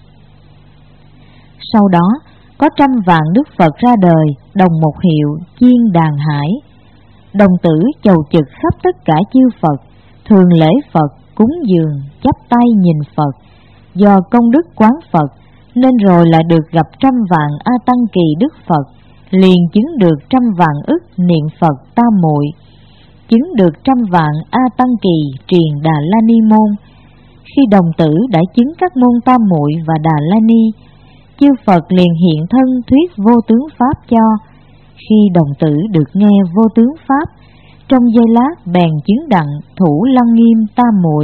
Sau đó, có 100 vạn Đức Phật ra đời, đồng một hiệu Chiên Đàn Hải. Đồng tử chầu trực khắp tất cả chư Phật, thường lễ Phật, cúng dường, chắp tay nhìn Phật. Do công đức quán Phật, nên rồi lại được gặp 100 vạn A Tăng Kỳ Đức Phật, liền chứng được 100 vạn ức niệm Phật Tam Muội, chứng được 100 vạn A Tăng Kỳ truyền Đà La Ni môn. Khi đồng tử đã chứng các môn Tam Muội và Đà La Ni, chư Phật liền hiện thân thuyết vô tướng pháp cho. Khi đồng tử được nghe vô tướng pháp, trong giây lát bèn chứng đặng thủ lăng nghiêm tam muội.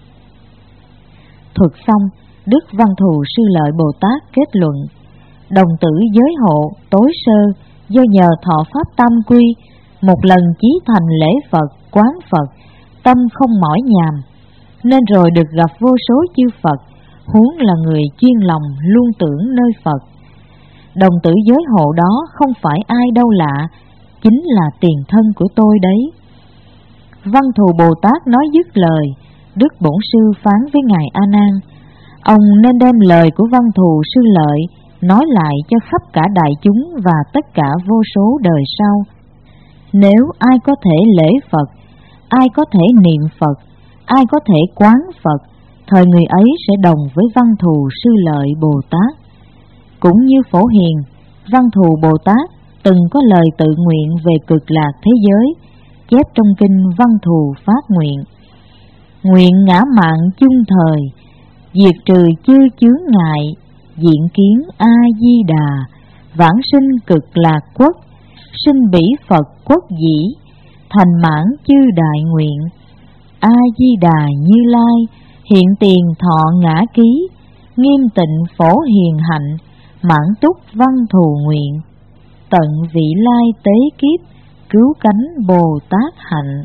Thuật xong, Đức Văn Thù Sư Lợi Bồ Tát kết luận: đồng tử giới hộ tối sơ, do nhờ thọ pháp tam quy, một lần chí thành lễ Phật, quán Phật, tâm không mỏi nhàm, nên rồi được gặp vô số chư Phật, huống là người chuyên lòng luôn tưởng nơi Phật. Đồng tử giới hộ đó không phải ai đâu lạ, chính là tiền thân của tôi đấy. Văn Thù Bồ Tát nói dứt lời, Đức Bổn Sư phán với Ngài A Nan: ông nên đem lời của Văn Thù Sư Lợi nói lại cho khắp cả đại chúng và tất cả vô số đời sau. Nếu ai có thể lễ Phật, ai có thể niệm Phật, ai có thể quán Phật, thời người ấy sẽ đồng với Văn Thù Sư Lợi Bồ Tát. Cũng như Phổ Hiền, Văn Thù Bồ Tát từng có lời tự nguyện về cực lạc thế giới, chép trong kinh Văn Thù phát nguyện: nguyện ngã mạng chung thời, diệt trừ chư chướng ngại, diện kiến A Di Đà, vãng sinh cực lạc quốc, sinh bỉ Phật quốc dĩ, thành mãn chư đại nguyện. A Di Đà Như Lai hiện tiền thọ ngã ký, nghiêm tịnh Phổ Hiền hạnh, mãn túc Văn Thù nguyện, tận vị lai tế kiếp, cứu cánh Bồ Tát hạnh.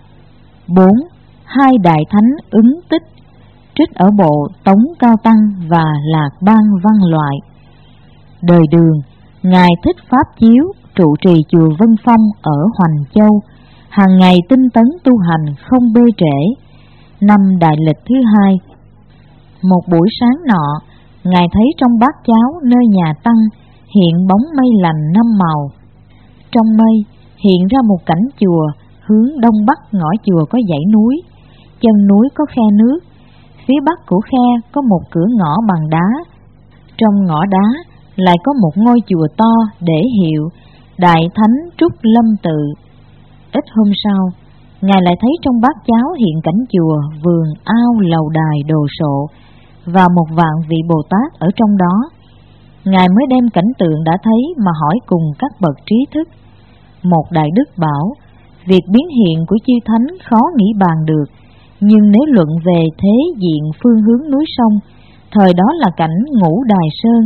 4. Hai đại thánh ứng tích, trích ở bộ Tống Cao Tăng và Lạc Bang Văn Loại. Đời Đường, Ngài Thích Pháp Chiếu trụ trì chùa Vân Phong ở Hoành Châu, hàng ngày tinh tấn tu hành không bê trễ. Năm đại lịch thứ 2, một buổi sáng nọ, Ngài thấy trong bát cháo nơi nhà tăng hiện bóng mây lành 5 màu. Trong mây hiện ra một cảnh chùa, hướng đông bắc ngõ chùa có dãy núi, chân núi có khe nước, phía bắc của khe có một cửa ngõ bằng đá. Trong ngõ đá lại có một ngôi chùa to để hiệu Đại Thánh Trúc Lâm Tự. Ít hôm sau, Ngài lại thấy trong bát cháo hiện cảnh chùa, vườn, ao, lầu đài, đồ sộ và một vạn vị Bồ Tát ở trong đó. Ngài mới đem cảnh tượng đã thấy mà hỏi cùng các bậc trí thức. Một đại đức bảo, việc biến hiện của chư thánh khó nghĩ bàn được, nhưng nếu luận về thế diện phương hướng núi sông, thời đó là cảnh Ngũ Đài Sơn.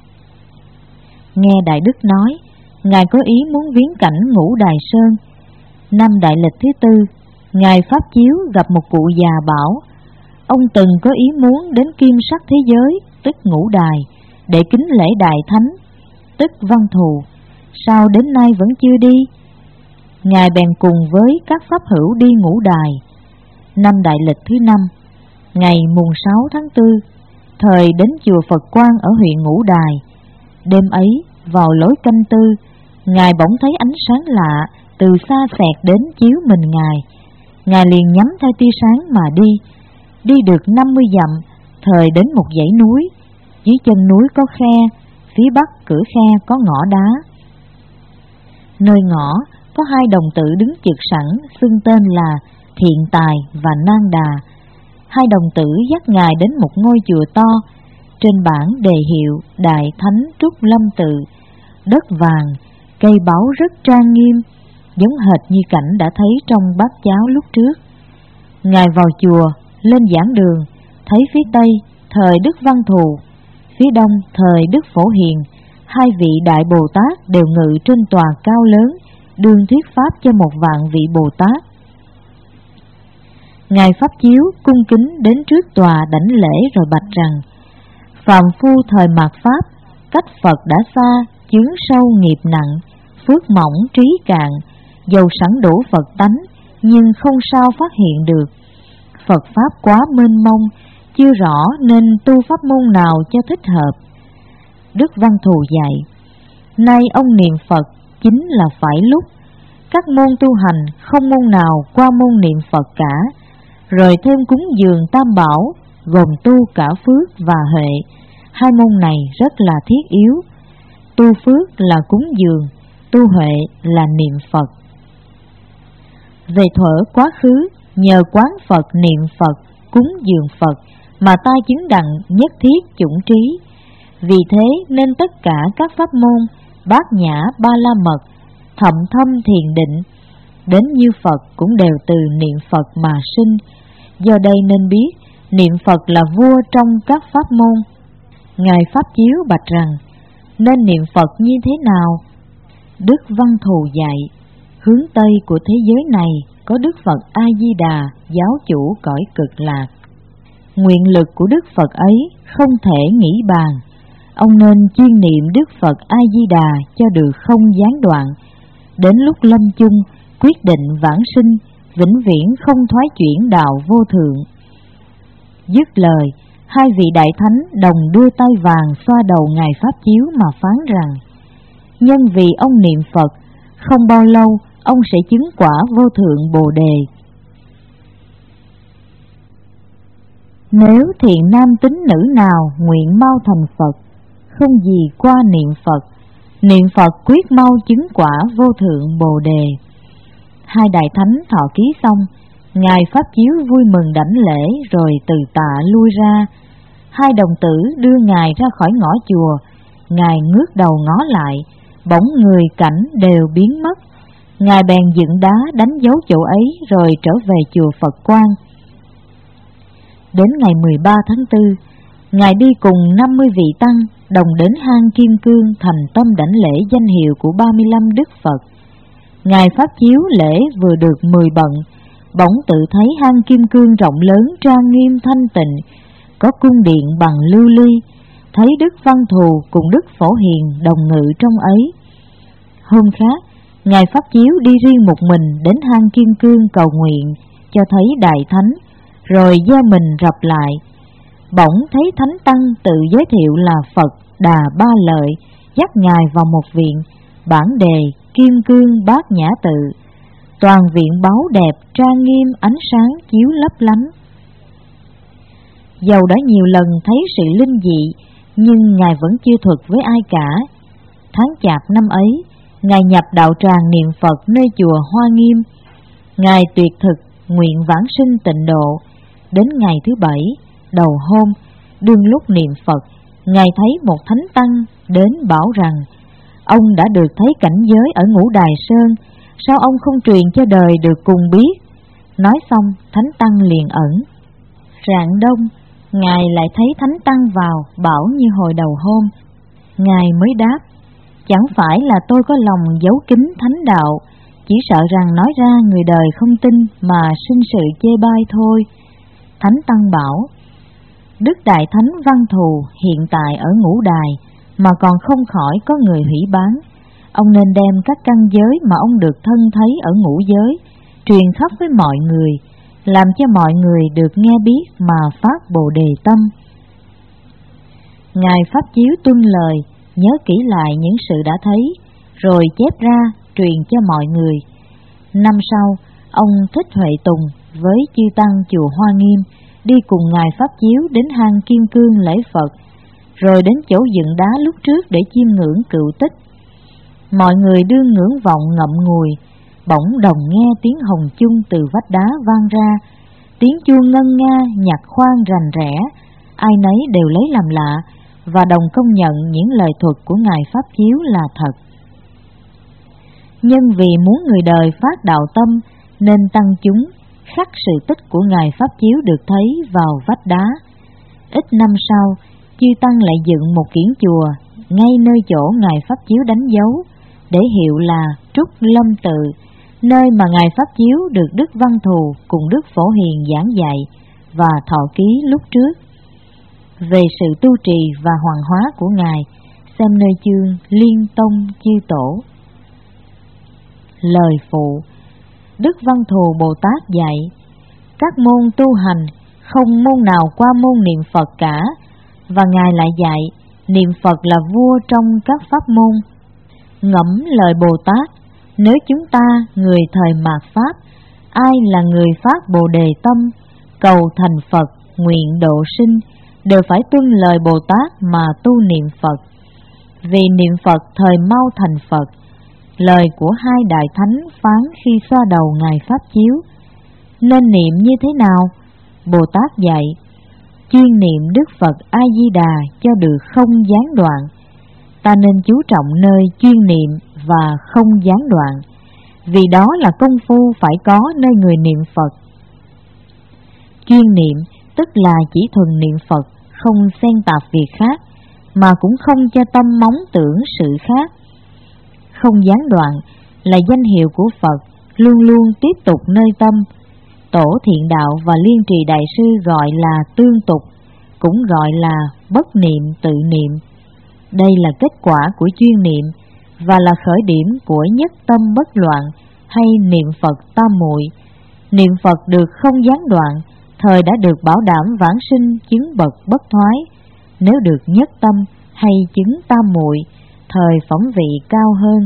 Nghe đại đức nói, Ngài có ý muốn viếng cảnh Ngũ Đài Sơn. Năm đại lịch thứ 4, Ngài Pháp Chiếu gặp một cụ già bảo, ông từng có ý muốn đến Kim Sắc thế giới, tức Ngũ Đài, để kính lễ Đại Thánh, tức Văn Thù, sao đến nay vẫn chưa đi? Ngài bèn cùng với các pháp hữu đi Ngũ Đài. Năm đại lịch thứ 5, ngày mùng 6 tháng 4, thời đến chùa Phật Quang ở huyện Ngũ Đài. Đêm ấy, vào lối canh tư, Ngài bỗng thấy ánh sáng lạ từ xa xẹt đến chiếu mình Ngài. Ngài liền nhắm theo tia sáng mà đi. Đi được 50 dặm, thời đến một dãy núi. Dưới chân núi có khe, phía bắc cửa khe có ngõ đá. Nơi ngõ có hai đồng tử đứng chực sẵn, xưng tên là Thiện Tài và Nan Đà. Hai đồng tử dắt Ngài đến một ngôi chùa to, trên bảng đề hiệu Đại Thánh Trúc Lâm Tự, đất vàng, cây báu rất trang nghiêm, giống hệt như cảnh đã thấy trong bát cháo lúc trước. Ngài vào chùa, lên giảng đường, thấy phía tây thời Đức Văn Thù, phía đông thời Đức Phổ Hiền, hai vị đại Bồ Tát đều ngự trên tòa cao lớn, đương thuyết pháp cho một vạn vị Bồ Tát. Ngài Pháp Chiếu cung kính đến trước tòa đảnh lễ rồi bạch rằng, phàm phu thời mạt Pháp, cách Phật đã xa, chướng sâu nghiệp nặng, phước mỏng trí cạn, dầu sẵn đủ Phật tánh, nhưng không sao phát hiện được. Phật Pháp quá mênh mông, chưa rõ nên tu pháp môn nào cho thích hợp. Đức Văn Thù dạy, nay ông niệm Phật chính là phải lúc. Các môn tu hành không môn nào qua môn niệm Phật cả, rồi thêm cúng dường Tam Bảo, gồm tu cả phước và huệ. Hai môn này rất là thiết yếu. Tu phước là cúng dường, tu huệ là niệm Phật. Về thuở quá khứ, nhờ quán Phật niệm Phật, cúng dường Phật mà ta chứng đặng nhất thiết chủng trí. Vì thế nên tất cả các pháp môn Bát Nhã Ba La Mật, Thậm Thâm Thiền Định đến như Phật cũng đều từ niệm Phật mà sinh. Do đây nên biết niệm Phật là vua trong các pháp môn. Ngài Pháp Chiếu bạch rằng nên niệm Phật như thế nào? Đức Văn Thù dạy, hướng Tây của thế giới này có Đức Phật A Di Đà, giáo chủ cõi Cực Lạc. Nguyện lực của Đức Phật ấy không thể nghĩ bàn. Ông nên chuyên niệm Đức Phật A Di Đà cho được không gián đoạn. Đến lúc lâm chung quyết định vãng sinh, vĩnh viễn không thoái chuyển đạo vô thượng. Dứt lời, hai vị đại thánh đồng đưa tay vàng xoa đầu Ngài Pháp Chiếu mà phán rằng: nhân vì ông niệm Phật, không bao lâu ông sẽ chứng quả vô thượng Bồ Đề. Nếu thiện nam tín nữ nào nguyện mau thành Phật, không gì qua niệm Phật quyết mau chứng quả vô thượng Bồ Đề. Hai đại thánh thọ ký xong, Ngài Pháp Chiếu vui mừng đảnh lễ rồi từ tạ lui ra. Hai đồng tử đưa Ngài ra khỏi ngõ chùa. Ngài ngước đầu ngó lại, bỗng người cảnh đều biến mất. Ngài bèn dựng đá đánh dấu chỗ ấy rồi trở về chùa Phật Quang. Đến ngày 13 tháng 4, Ngài đi cùng 50 vị tăng đồng đến hang Kim Cương thành tâm đảnh lễ danh hiệu của 35 Đức Phật. Ngài Pháp Chiếu lễ vừa được 10 bận, bỗng tự thấy hang Kim Cương rộng lớn trang nghiêm thanh tịnh, có cung điện bằng lưu ly, thấy Đức Văn Thù cùng Đức Phổ Hiền đồng ngự trong ấy. Hôm khác, Ngài Pháp Chiếu đi riêng một mình đến hang Kim Cương cầu nguyện cho thấy đại thánh, rồi giơ mình rập lại. Bỗng thấy thánh tăng tự giới thiệu là Phật Đà Ba Lợi, dắt Ngài vào một viện, bản đề Kim Cương Bát Nhã Tự. Toàn viện báu đẹp trang nghiêm, ánh sáng chiếu lấp lánh. Dầu đã nhiều lần thấy sự linh dị, nhưng Ngài vẫn chưa thuật với ai cả. Tháng Chạp năm ấy, Ngài nhập đạo tràng niệm Phật nơi chùa Hoa Nghiêm. Ngài tuyệt thực nguyện vãng sinh tịnh độ. Đến ngày thứ 7, đầu hôm, đương lúc niệm Phật, Ngài thấy một thánh tăng đến bảo rằng ông đã được thấy cảnh giới ở Ngũ Đài Sơn, sao ông không truyền cho đời được cùng biết? Nói xong, thánh tăng liền ẩn. Rạng đông, Ngài lại thấy thánh tăng vào bảo như hồi đầu hôm. Ngài mới đáp: chẳng phải là tôi có lòng giấu kín thánh đạo, chỉ sợ rằng nói ra người đời không tin mà sinh sự chê bai thôi. Thánh tăng bảo: Đức Đại Thánh Văn Thù hiện tại ở Ngũ Đài mà còn không khỏi có người hủy bán. Ông nên đem các căn giới mà ông được thân thấy ở ngũ giới truyền khắp với mọi người, làm cho mọi người được nghe biết mà phát Bồ Đề tâm. Ngài Pháp Chiếu tuân lời, nhớ kỹ lại những sự đã thấy, rồi chép ra truyền cho mọi người. Năm sau, ông Thích Huệ Tùng với chư tăng chùa Hoa Nghiêm đi cùng Ngài Pháp Chiếu đến hang Kim Cương lễ Phật, rồi đến chỗ dựng đá lúc trước để chiêm ngưỡng cựu tích. Mọi người đương ngưỡng vọng ngậm ngùi, bỗng đồng nghe tiếng hồng chung từ vách đá vang ra, tiếng chuông ngân nga nhạc khoan rành rẽ, ai nấy đều lấy làm lạ và đồng công nhận những lời thuật của Ngài Pháp Chiếu là thật. Nhân vì muốn người đời phát đạo tâm nên tăng chúng khắc sự tích của Ngài Pháp Chiếu được thấy vào vách đá. Ít năm sau, chư tăng lại dựng một kiển chùa ngay nơi chỗ Ngài Pháp Chiếu đánh dấu, để hiệu là Trúc Lâm Tự, nơi mà Ngài Pháp Chiếu được Đức Văn Thù cùng Đức Phổ Hiền giảng dạy và thọ ký lúc trước. Về sự tu trì và hoàn hóa của Ngài, xem nơi chương Liên Tông Chư Tổ. Lời phụ: Đức Văn Thù Bồ Tát dạy, các môn tu hành không môn nào qua môn niệm Phật cả, và Ngài lại dạy niệm Phật là vua trong các pháp môn. Ngẫm lời Bồ Tát, nếu chúng ta người thời mạt Pháp, ai là người phát Bồ Đề tâm, cầu thành Phật, nguyện độ sinh, đều phải tuân lời Bồ Tát mà tu niệm Phật. Vì niệm Phật thời mau thành Phật. Lời của hai đại thánh phán khi xoa đầu Ngài Pháp Chiếu. Nên niệm như thế nào? Bồ Tát dạy: chuyên niệm Đức Phật A Di Đà cho được không gián đoạn. Ta nên chú trọng nơi chuyên niệm và không gián đoạn, vì đó là công phu phải có nơi người niệm Phật. Chuyên niệm tức là chỉ thuần niệm Phật, không xen tạp việc khác, mà cũng không cho tâm móng tưởng sự khác. Không gián đoạn là danh hiệu của Phật luôn luôn tiếp tục nơi tâm. Tổ Thiện Đạo và Liên Trì Đại Sư gọi là tương tục, cũng gọi là bất niệm tự niệm. Đây là kết quả của chuyên niệm và là khởi điểm của nhất tâm bất loạn hay niệm Phật tam muội. Niệm Phật được không gián đoạn, thời đã được bảo đảm vãng sinh chứng bậc bất thoái. Nếu được nhất tâm hay chứng tam muội, thời phẩm vị cao hơn.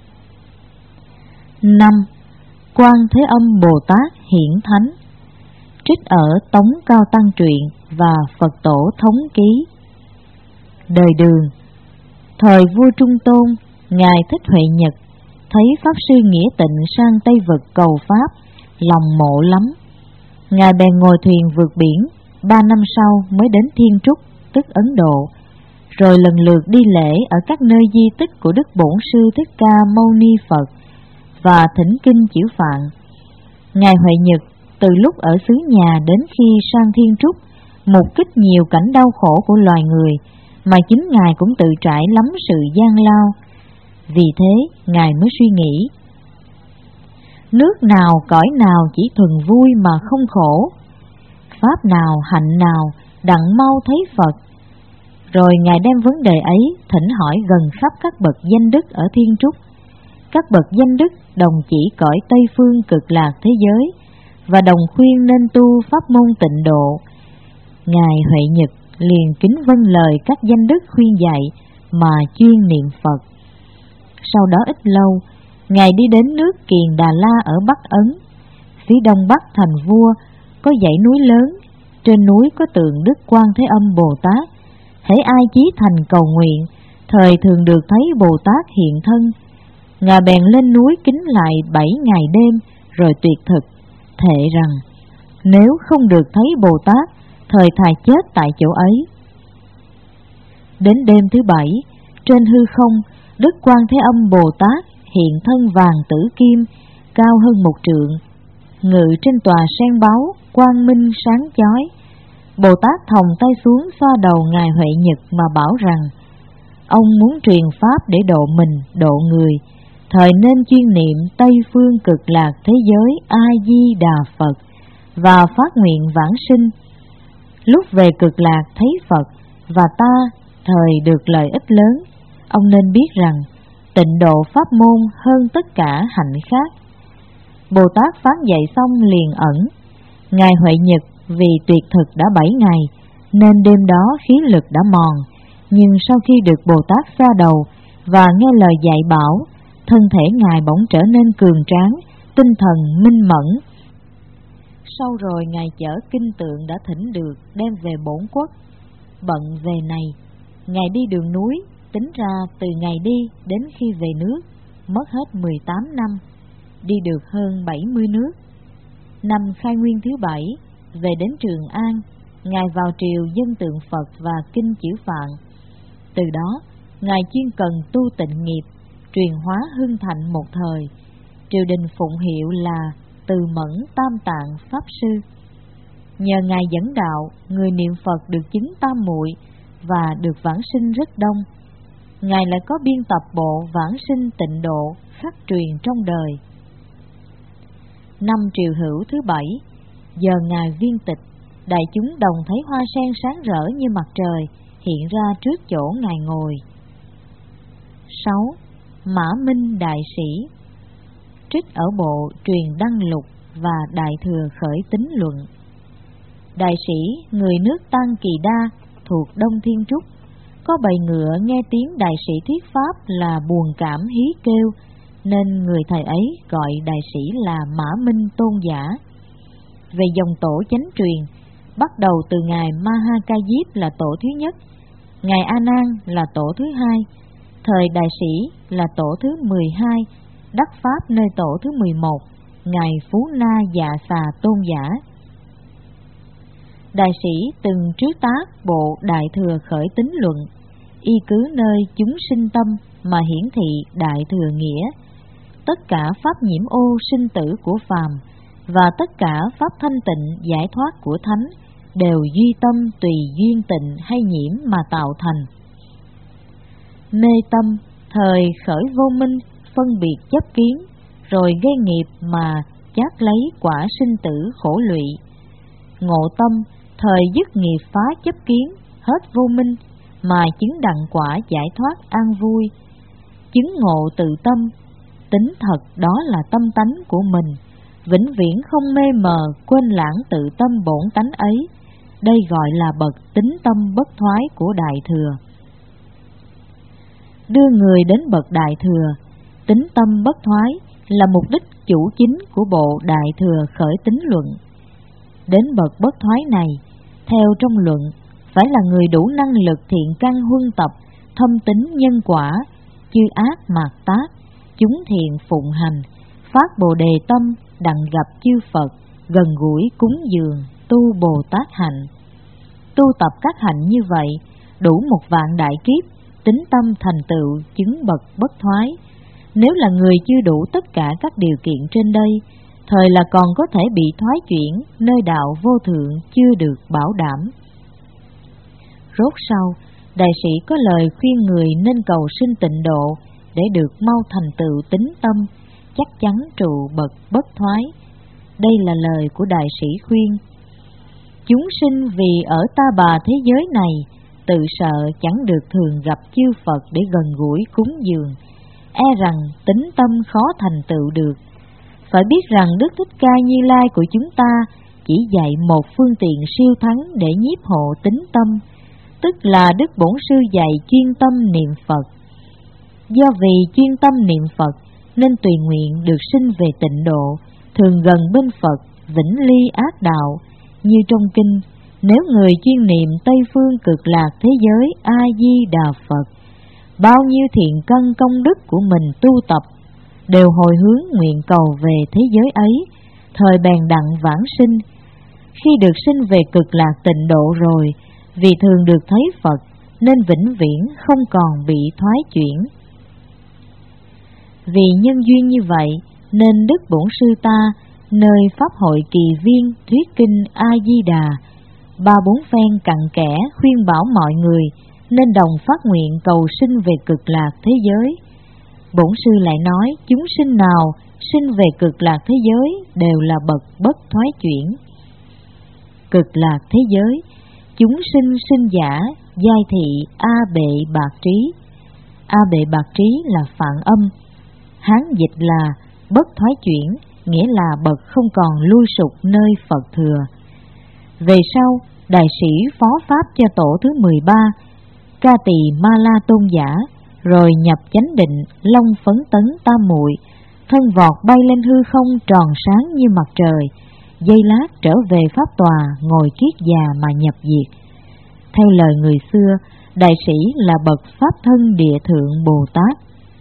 5. Quan Thế Âm Bồ Tát Hiển Thánh. Trích ở Tống Cao Tăng Truyện và Phật Tổ Thống Ký. Đời Đường. Thời vua Trung Tôn, ngài Thích Huệ Nhật thấy pháp sư Nghĩa Tịnh sang Tây Vực cầu pháp, lòng mộ lắm. Ngài bèn ngồi thuyền vượt biển, 3 năm sau mới đến Thiên Trúc, tức Ấn Độ, rồi lần lượt đi lễ ở các nơi di tích của Đức Bổn Sư Thích Ca Mâu Ni Phật và thỉnh kinh chiếu phạn. Ngài Huệ Nhật từ lúc ở xứ nhà đến khi sang Thiên Trúc, mục kích nhiều cảnh đau khổ của loài người, mà chính Ngài cũng tự trải lắm sự gian lao. Vì thế, Ngài mới suy nghĩ: nước nào cõi nào chỉ thuần vui mà không khổ, pháp nào hạnh nào đặng mau thấy Phật. Rồi Ngài đem vấn đề ấy thỉnh hỏi gần khắp các bậc danh đức ở Thiên Trúc. Các bậc danh đức đồng chỉ cõi Tây Phương Cực Lạc thế giới, và đồng khuyên nên tu pháp môn Tịnh Độ. Ngài Huệ Nhật liền kính vâng lời các danh đức khuyên dạy mà chuyên niệm Phật. Sau đó ít lâu, Ngài đi đến nước Kiền Đà La ở Bắc Ấn. Phía đông bắc thành vua có dãy núi lớn, trên núi có tượng Đức Quan Thế Âm Bồ Tát. Hễ ai chí thành cầu nguyện, thời thường được thấy Bồ Tát hiện thân. Ngài bèn lên núi kính lại 7 ngày đêm, rồi tuyệt thực, thệ rằng nếu không được thấy Bồ Tát, thời thà chết tại chỗ ấy. Đến đêm thứ 7, trên hư không, Đức Quan Thế Âm Bồ Tát hiện thân vàng tử kim, cao hơn 1 trượng, ngự trên tòa sen báu, quang minh sáng chói. Bồ Tát thòng tay xuống xoa đầu Ngài Huệ Nhật mà bảo rằng: ông muốn truyền pháp để độ mình, độ người, thời nên chuyên niệm Tây Phương Cực Lạc thế giới A Di Đà Phật và phát nguyện vãng sinh. Lúc về Cực Lạc thấy Phật và ta, thời được lợi ích lớn. Ông nên biết rằng Tịnh Độ pháp môn hơn tất cả hạnh khác. Bồ Tát phán dạy xong liền ẩn. Ngài Huệ Nhật vì tuyệt thực đã 7 ngày, nên đêm đó khí lực đã mòn, nhưng sau khi được Bồ Tát xoa đầu và nghe lời dạy bảo, thân thể Ngài bỗng trở nên cường tráng, tinh thần minh mẫn. Sau rồi Ngài chở kinh tượng đã thỉnh được đem về bổn quốc. Bận về này, Ngài đi đường núi, tính ra từ ngày đi đến khi về nước, mất hết 18 năm, đi được hơn 70 nước. Năm Khai Nguyên thứ 7, về đến Trường An, Ngài vào triều dân tượng Phật và kinh chiếu phạn. Từ đó, Ngài chuyên cần tu tịnh nghiệp, truyền hóa hưng thạnh một thời. Triều đình phụng hiệu là Từ Mẫn Tam Tạng Pháp Sư. Nhờ Ngài dẫn đạo, người niệm Phật được chứng tam muội và được vãng sinh rất đông. Ngài lại có biên tập bộ Vãng Sinh Tịnh Độ khắc truyền trong đời. Năm Triều Hữu thứ 7, giờ Ngài viên tịch, đại chúng đồng thấy hoa sen sáng rỡ như mặt trời hiện ra trước chỗ Ngài ngồi. 6. Mã Minh Đại Sĩ. Trích ở bộ Truyền Đăng Lục và Đại Thừa Khởi Tín Luận. Đại sĩ người nước Tăng Kỳ Đa thuộc Đông Thiên Trúc, có bầy ngựa nghe tiếng đại sĩ thuyết pháp là buồn cảm hí kêu, nên người thầy ấy gọi đại sĩ là Mã Minh Tôn Giả. Về dòng tổ chánh truyền, bắt đầu từ Ngài Ma Ha Ca Diếp là tổ thứ nhất, Ngài A Nan là tổ thứ hai, thời đại sĩ là tổ thứ 12, đắc pháp nơi tổ thứ 11, Ngài Phú Na Dạ Xà Tôn Giả. Đại sĩ từng trước tác bộ Đại Thừa Khởi Tín Luận, y cứ nơi chúng sinh tâm mà hiển thị Đại Thừa nghĩa. Tất cả pháp nhiễm ô sinh tử của phàm và tất cả pháp thanh tịnh giải thoát của thánh đều duy tâm tùy duyên tịnh hay nhiễm mà tạo thành. Mê tâm thời khởi vô minh, phân biệt chấp kiến, rồi gây nghiệp mà chát lấy quả sinh tử khổ lụy. Ngộ tâm thời dứt nghiệp phá chấp kiến, hết vô minh mà chứng đặng quả giải thoát an vui. Chứng ngộ tự tâm, tính thật đó là tâm tánh của mình, vĩnh viễn không mê mờ quên lãng tự tâm bổn tánh ấy. Đây gọi là bậc tính tâm bất thoái của Đại Thừa. Đưa người đến bậc Đại Thừa, tính tâm bất thoái là mục đích chủ chính của bộ Đại Thừa Khởi Tín Luận. Đến bậc bất thoái này, theo trong luận, phải là người đủ năng lực thiện căn huân tập, thâm tín nhân quả, chư ác mạt tác, chúng thiện phụng hành, phát bồ đề tâm, đặng gặp chư Phật, gần gũi cúng dường, tu Bồ Tát hạnh. Tu tập các hạnh như vậy, đủ 1.000.000 đại kiếp, tính tâm thành tựu chứng bậc bất thoái. Nếu là người chưa đủ tất cả các điều kiện trên đây, thời là còn có thể bị thoái chuyển, nơi đạo vô thượng chưa được bảo đảm. Rốt sau, đại sĩ có lời khuyên người nên cầu sinh tịnh độ để được mau thành tựu tính tâm, chắc chắn trụ bậc bất thoái. Đây là lời của đại sĩ khuyên. Chúng sinh vì ở ta bà thế giới này, tự sợ chẳng được thường gặp chư Phật để gần gũi cúng dường, e rằng tính tâm khó thành tựu được. Phải biết rằng Đức Thích Ca Như Lai của chúng ta chỉ dạy một phương tiện siêu thắng để nhiếp hộ tính tâm, tức là Đức Bổn Sư dạy chuyên tâm niệm Phật. Do vì chuyên tâm niệm Phật nên tùy nguyện được sinh về tịnh độ, thường gần bên Phật, vĩnh ly ác đạo. Như trong kinh, nếu người chuyên niệm Tây Phương Cực Lạc thế giới A Di Đà Phật, bao nhiêu thiện căn công đức của mình tu tập đều hồi hướng nguyện cầu về thế giới ấy, thời bèn đặng vãng sinh. Khi được sinh về Cực Lạc tịnh độ rồi, vì thường được thấy Phật nên vĩnh viễn không còn bị thoái chuyển. Vì nhân duyên như vậy nên Đức Bổn Sư ta nơi Pháp hội Kỳ Viên thuyết kinh A Di Đà, 3-4 phen cặn kẽ khuyên bảo mọi người nên đồng phát nguyện cầu sinh về Cực Lạc thế giới. Bổn Sư lại nói chúng sinh nào sinh về Cực Lạc thế giới đều là bậc bất thoái chuyển. Cực Lạc thế giới, chúng sinh sinh giả, giai thị A Bệ Bạc Trí. A Bệ Bạc Trí là phạn âm, Hán dịch là bất thoái chuyển, nghĩa là bậc không còn lui sụp nơi Phật thừa. Về sau, đại sĩ phó pháp cho tổ thứ 13, Ca Tỳ Ma La Tôn giả, rồi nhập chánh định, long phấn tấn tam muội, thân vọt bay lên hư không tròn sáng như mặt trời, giây lát trở về pháp tòa ngồi kiết già mà nhập diệt. Theo lời người xưa, đại sĩ là bậc pháp thân địa thượng Bồ Tát.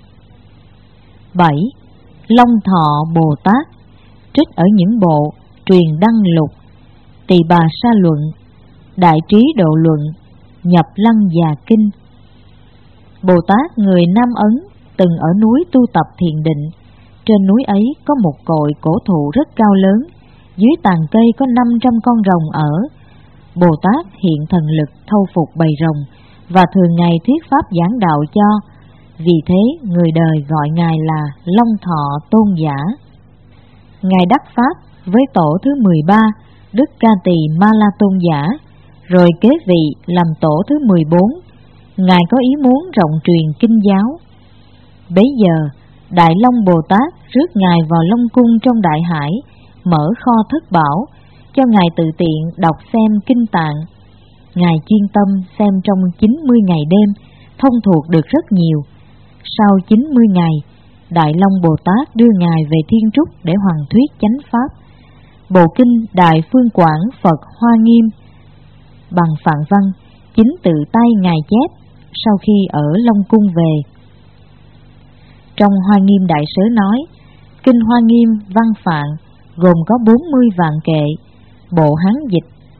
7. Long Thọ Bồ Tát, trích ở những bộ Truyền Đăng Lục, Tỳ Bà Sa Luận, Đại Trí Độ Luận, Nhập Lăng Già Kinh. Bồ Tát người Nam Ấn từng ở núi tu tập thiền định. Trên núi ấy có một cội cổ thụ rất cao lớn, dưới tàn cây có 500 con rồng ở. Bồ Tát hiện thần lực thâu phục bầy rồng và thường ngày thuyết pháp giảng đạo cho. Vì thế người đời gọi Ngài là Long Thọ Tôn giả. Ngài đắc pháp với tổ thứ 13, Đức Ca Tỳ Ma La Tôn giả, rồi kế vị làm tổ thứ 14. Ngài có ý muốn rộng truyền kinh giáo. Bấy giờ, Đại Long Bồ Tát rước Ngài vào Long Cung trong Đại Hải, mở kho thất bảo, cho Ngài tự tiện đọc xem kinh tạng. Ngài chuyên tâm xem trong 90 ngày đêm, thông thuộc được rất nhiều. Sau 90 ngày, Đại Long Bồ Tát đưa Ngài về Thiên Trúc để hoàn thuyết chánh pháp. Bộ kinh Đại Phương Quảng Phật Hoa Nghiêm bằng phạn văn, chính tự tay Ngài chép sau khi ở Long Cung về. Trong Hoa Nghiêm Đại Sớ nói, kinh Hoa Nghiêm văn phạn gồm có 40 vạn kệ, bộ Hán dịch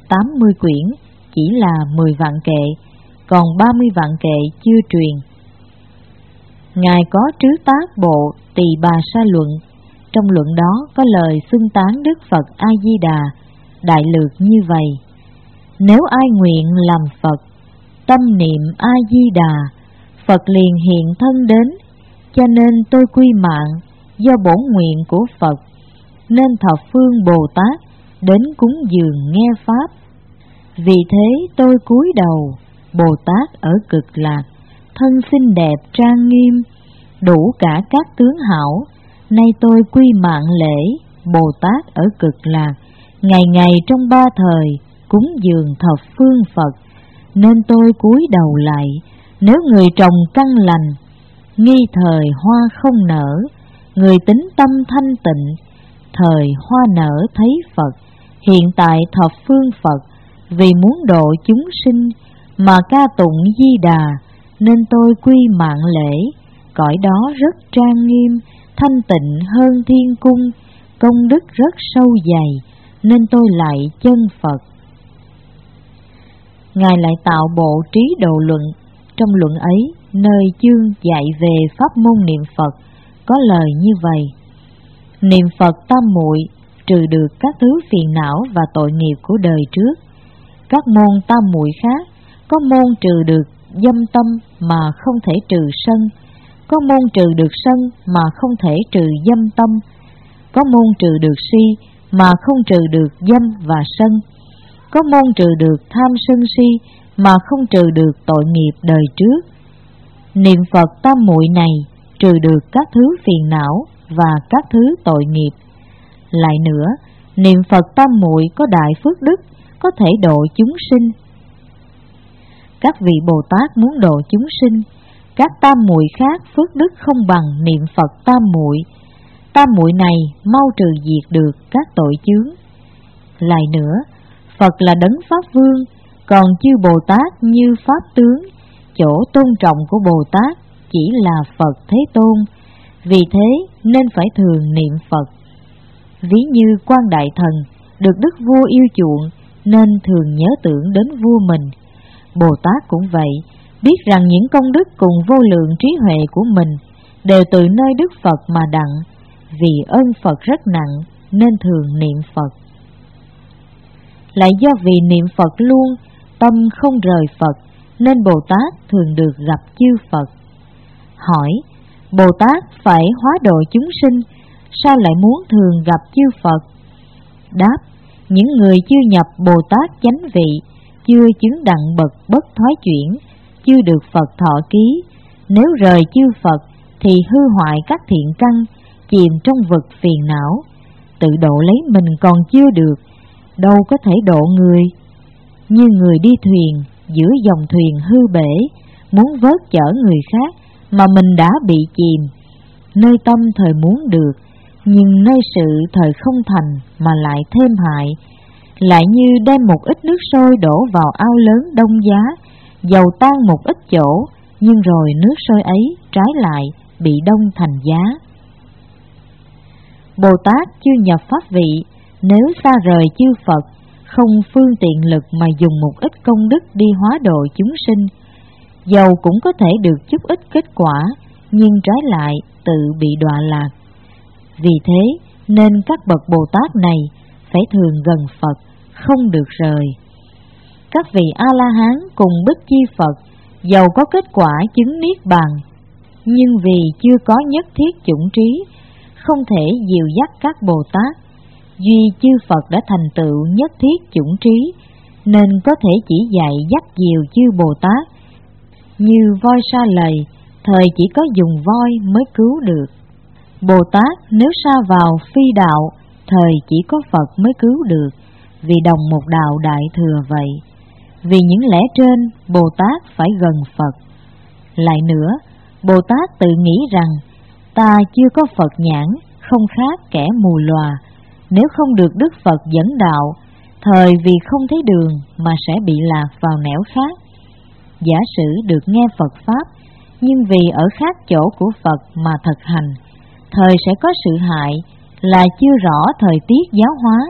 80 quyển chỉ là 10 vạn kệ, còn 30 vạn kệ chưa truyền. Ngài có trứ tác bộ Tỳ Bà Sa Luận, trong luận đó có lời xưng tán Đức Phật A Di Đà đại lược như vậy: nếu ai nguyện làm Phật, tâm niệm A Di Đà, Phật liền hiện thân đến. Cho nên tôi quy mạng do bổn nguyện của Phật, nên thập phương Bồ Tát đến cúng dường nghe pháp. Vì thế tôi cúi đầu, Bồ Tát ở Cực Lạc, thân xinh đẹp trang nghiêm, đủ cả các tướng hảo. Nay tôi quy mạng lễ Bồ Tát ở Cực Lạc, ngày ngày trong 3 thời cúng dường thập phương Phật. Nên tôi cúi đầu lại, nếu người trồng căn lành, nghi thời hoa không nở, người tính tâm thanh tịnh, thời hoa nở thấy Phật. Hiện tại thập phương Phật vì muốn độ chúng sinh mà ca tụng Di Đà, nên tôi quy mạng lễ. Cõi đó rất trang nghiêm, thanh tịnh hơn thiên cung, công đức rất sâu dày, nên tôi lại chân Phật. Ngài lại tạo bộ Trí Độ Luận. Trong luận ấy, nơi chương dạy về pháp môn niệm Phật có lời như vậy: niệm Phật tam muội trừ được các thứ phiền não và tội nghiệp của đời trước. Các môn tam muội khác, có môn trừ được dâm tâm mà không thể trừ sân, có môn trừ được sân mà không thể trừ dâm tâm, có môn trừ được si mà không trừ được dâm và sân, có môn trừ được tham sân si mà không trừ được tội nghiệp đời trước. Niệm Phật tam muội này trừ được các thứ phiền não và các thứ tội nghiệp. Lại nữa, niệm Phật tam muội có đại phước đức, có thể độ chúng sinh. Các vị Bồ Tát muốn độ chúng sinh, các tam muội khác phước đức không bằng niệm Phật tam muội. Tam muội này mau trừ diệt được các tội chướng. Lại nữa, Phật là đấng Pháp Vương, còn chư Bồ Tát như Pháp Tướng. Chỗ tôn trọng của Bồ Tát chỉ là Phật Thế Tôn, vì thế nên phải thường niệm Phật. Ví như Quan Đại Thần được đức vua yêu chuộng nên thường nhớ tưởng đến vua mình. Bồ Tát cũng vậy, biết rằng những công đức cùng vô lượng trí huệ của mình đều từ nơi Đức Phật mà đặng, vì ơn Phật rất nặng nên thường niệm Phật. Lại do vì niệm Phật luôn, tâm không rời Phật, nên Bồ Tát thường được gặp chư Phật. Hỏi: Bồ Tát phải hóa độ chúng sinh, sao lại muốn thường gặp chư Phật? Đáp: những người chưa nhập Bồ Tát chánh vị, chưa chứng đặng bậc bất thoái chuyển, chưa được Phật thọ ký, nếu rời chư Phật thì hư hoại các thiện căn, chìm trong vực phiền não. Tự độ lấy mình còn chưa được, đâu có thể độ người. Như người đi thuyền, giữa dòng thuyền hư bể, muốn vớt chở người khác mà mình đã bị chìm. Nơi tâm thời muốn được, nhưng nơi sự thời không thành mà lại thêm hại. Lại như đem một ít nước sôi đổ vào ao lớn đông giá, dầu tan một ít chỗ, nhưng rồi nước sôi ấy trái lại bị đông thành giá. Bồ Tát chưa nhập pháp vị, nếu xa rời chư Phật, không phương tiện lực mà dùng một ít công đức đi hóa độ chúng sinh, dầu cũng có thể được chút ít kết quả, nhưng trái lại tự bị đọa lạc. Vì thế nên các bậc Bồ Tát này phải thường gần Phật, không được rời. Các vị A-la-hán cùng Bích Chi Phật, dầu có kết quả chứng Niết Bàn, nhưng vì chưa có nhất thiết chủng trí, không thể dìu dắt các Bồ Tát. Duy chư Phật đã thành tựu nhất thiết chủng trí, nên có thể chỉ dạy dắt dìu chư Bồ Tát. Như voi sa lầy, thời chỉ có dùng voi mới cứu được. Bồ Tát nếu sa vào phi đạo, thời chỉ có Phật mới cứu được, vì đồng một đạo đại thừa vậy. Vì những lẽ trên, Bồ Tát phải gần Phật. Lại nữa, Bồ Tát tự nghĩ rằng ta chưa có Phật nhãn, không khác kẻ mù lòa. Nếu không được Đức Phật dẫn đạo, thời vì không thấy đường mà sẽ bị lạc vào nẻo khác. Giả sử được nghe Phật Pháp, nhưng vì ở khác chỗ của Phật mà thực hành, thời sẽ có sự hại là chưa rõ thời tiết giáo hóa,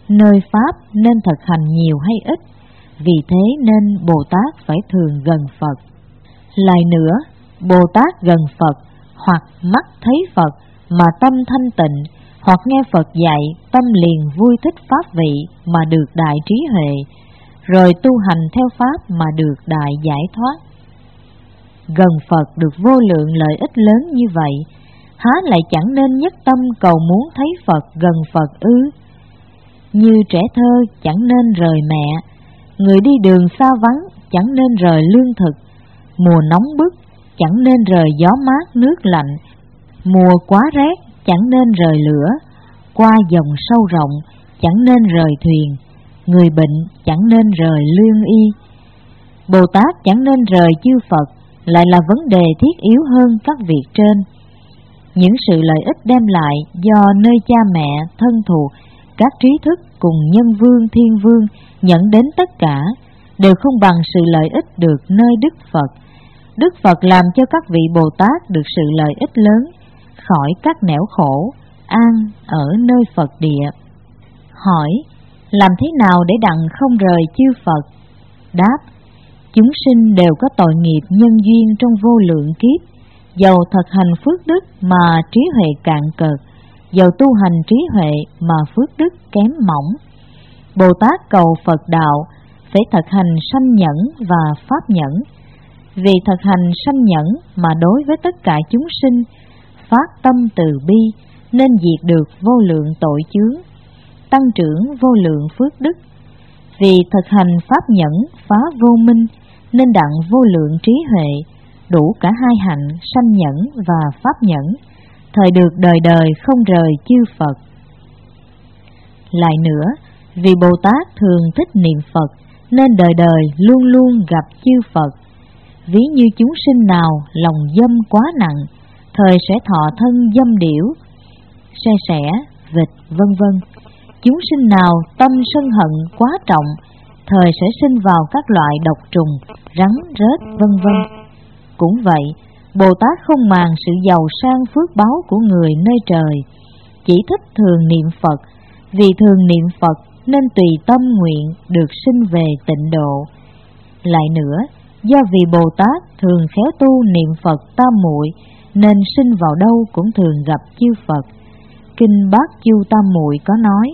nơi Pháp nên thực hành nhiều hay ít, vì thế nên Bồ Tát phải thường gần Phật. Lại nữa, Bồ Tát gần Phật, hoặc mắt thấy Phật mà tâm thanh tịnh, hoặc nghe Phật dạy, tâm liền vui thích pháp vị mà được đại trí huệ, rồi tu hành theo Pháp mà được đại giải thoát. Gần Phật được vô lượng lợi ích lớn như vậy, há lại chẳng nên nhất tâm cầu muốn thấy Phật gần Phật ư? Như trẻ thơ chẳng nên rời mẹ, người đi đường xa vắng chẳng nên rời lương thực, mùa nóng bức chẳng nên rời gió mát nước lạnh, mùa quá rét chẳng nên rời lửa, qua dòng sâu rộng chẳng nên rời thuyền, người bệnh chẳng nên rời lương y. Bồ Tát chẳng nên rời chư Phật lại là vấn đề thiết yếu hơn các việc trên. Những sự lợi ích đem lại do nơi cha mẹ, thân thuộc, các trí thức cùng nhân vương, thiên vương nhận đến tất cả đều không bằng sự lợi ích được nơi Đức Phật. Đức Phật làm cho các vị Bồ Tát được sự lợi ích lớn, khỏi các nẻo khổ, an ở nơi Phật địa. Hỏi, làm thế nào để đặng không rời chư Phật? Đáp, chúng sinh đều có tội nghiệp nhân duyên trong vô lượng kiếp, dầu thực hành phước đức mà trí huệ cạn cợt, dầu tu hành trí huệ mà phước đức kém mỏng. Bồ Tát cầu Phật đạo phải thực hành sanh nhẫn và pháp nhẫn. Vì thực hành sanh nhẫn mà đối với tất cả chúng sinh phát tâm từ bi, nên diệt được vô lượng tội chướng, tăng trưởng vô lượng phước đức. Vì thực hành pháp nhẫn phá vô minh, nên đặng vô lượng trí huệ, đủ cả hai hạnh sanh nhẫn và pháp nhẫn, thời được đời đời không rời chư Phật. Lại nữa, vì Bồ Tát thường thích niệm Phật, nên đời đời luôn luôn gặp chư Phật. Ví như chúng sinh nào lòng dâm quá nặng, thời sẽ thọ thân dâm điểu, se sẻ, vịt, vân vân. Chúng sinh nào tâm sân hận quá trọng, thời sẽ sinh vào các loại độc trùng, rắn, rết, vân vân. Cũng vậy, Bồ Tát không màng sự giàu sang phước báu của người nơi trời, chỉ thích thường niệm Phật. Vì thường niệm Phật nên tùy tâm nguyện được sinh về tịnh độ. Lại nữa, do vì Bồ Tát thường khéo tu niệm Phật tam muội, nên sinh vào đâu cũng thường gặp chư Phật. Kinh Bát Chu Tam Muội có nói: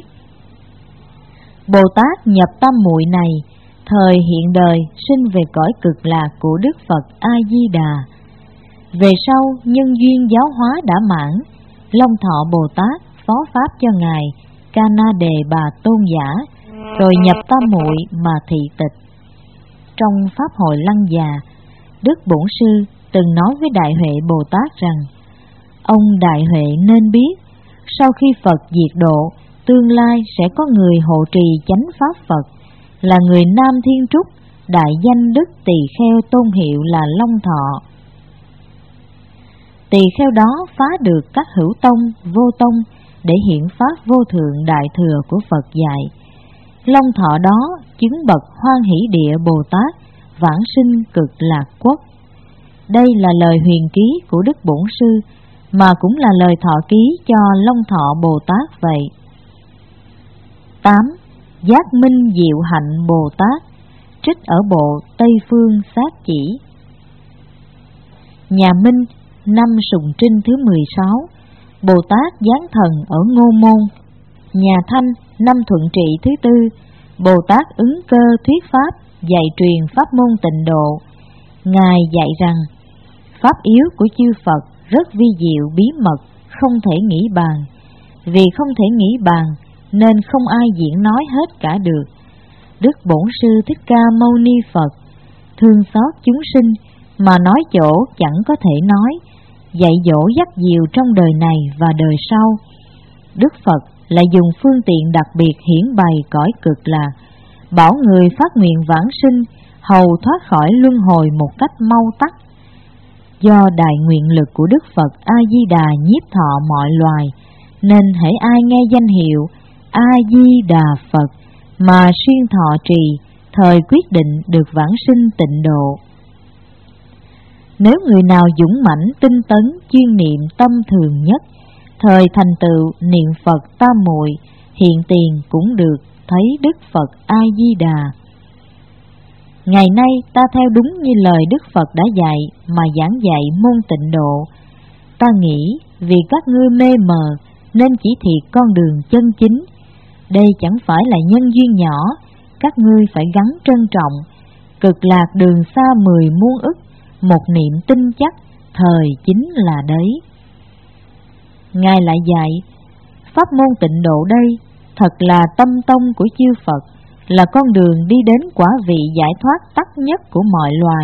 Bồ Tát nhập tam muội này, thời hiện đời sinh về cõi cực lạc của Đức Phật A Di Đà. Về sau nhân duyên giáo hóa đã mãn, Long Thọ Bồ Tát phó pháp cho ngài Ca Na Đề Bà Tôn giả, rồi nhập tam muội mà thị tịch. Trong pháp hội Lăng Già, Đức Bổn Sư từng nói với Đại Huệ Bồ Tát rằng: ông Đại Huệ nên biết, sau khi Phật diệt độ, tương lai sẽ có người hộ trì chánh pháp Phật, là người Nam Thiên Trúc, đại danh Đức Tỳ Kheo tôn hiệu là Long Thọ. Tỳ Kheo đó phá được các hữu tông, vô tông để hiển pháp vô thượng đại thừa của Phật dạy. Long Thọ đó chứng bậc Hoan Hỷ Địa Bồ Tát, vãng sinh cực lạc quốc. Đây là lời huyền ký của Đức Bổn Sư, mà cũng là lời thọ ký cho Long Thọ Bồ Tát vậy. 8. Giác Minh Diệu Hạnh Bồ Tát, trích ở bộ Tây Phương Sát Chỉ. Nhà Minh, năm Sùng Trinh thứ 16, Bồ Tát giáng thần ở Ngô Môn. Nhà Thanh, năm Thuận Trị thứ 4, Bồ Tát ứng cơ thuyết pháp, dạy truyền pháp môn tịnh độ. Ngài dạy rằng, pháp yếu của chư Phật rất vi diệu bí mật, không thể nghĩ bàn. Vì không thể nghĩ bàn, nên không ai diễn nói hết cả được. Đức Bổn Sư Thích Ca Mâu Ni Phật thương xót chúng sinh, mà nói chỗ chẳng có thể nói, dạy dỗ dắt dìu trong đời này và đời sau. Đức Phật lại dùng phương tiện đặc biệt hiển bày cõi cực lạc, bảo người phát nguyện vãng sinh, hầu thoát khỏi luân hồi một cách mau tắt. Do đại nguyện lực của Đức Phật A Di Đà nhiếp thọ mọi loài, nên hễ ai nghe danh hiệu A Di Đà Phật mà xuyên thọ trì, thời quyết định được vãng sinh tịnh độ. Nếu người nào dũng mãnh tinh tấn chuyên niệm tâm thường nhất, thời thành tựu niệm Phật tam muội, hiện tiền cũng được thấy Đức Phật A-di-đà. Ngày nay ta theo đúng như lời Đức Phật đã dạy mà giảng dạy môn Tịnh Độ. Ta nghĩ vì các ngươi mê mờ nên chỉ thiệt con đường chân chính. Đây chẳng phải là nhân duyên nhỏ, các ngươi phải gắn trân trọng. Cực lạc đường xa 10 muôn ức, một niệm tin chắc, thời chính là đấy. Ngài lại dạy, pháp môn Tịnh Độ đây thật là tâm tông của chư Phật, là con đường đi đến quả vị giải thoát tắc nhất của mọi loài.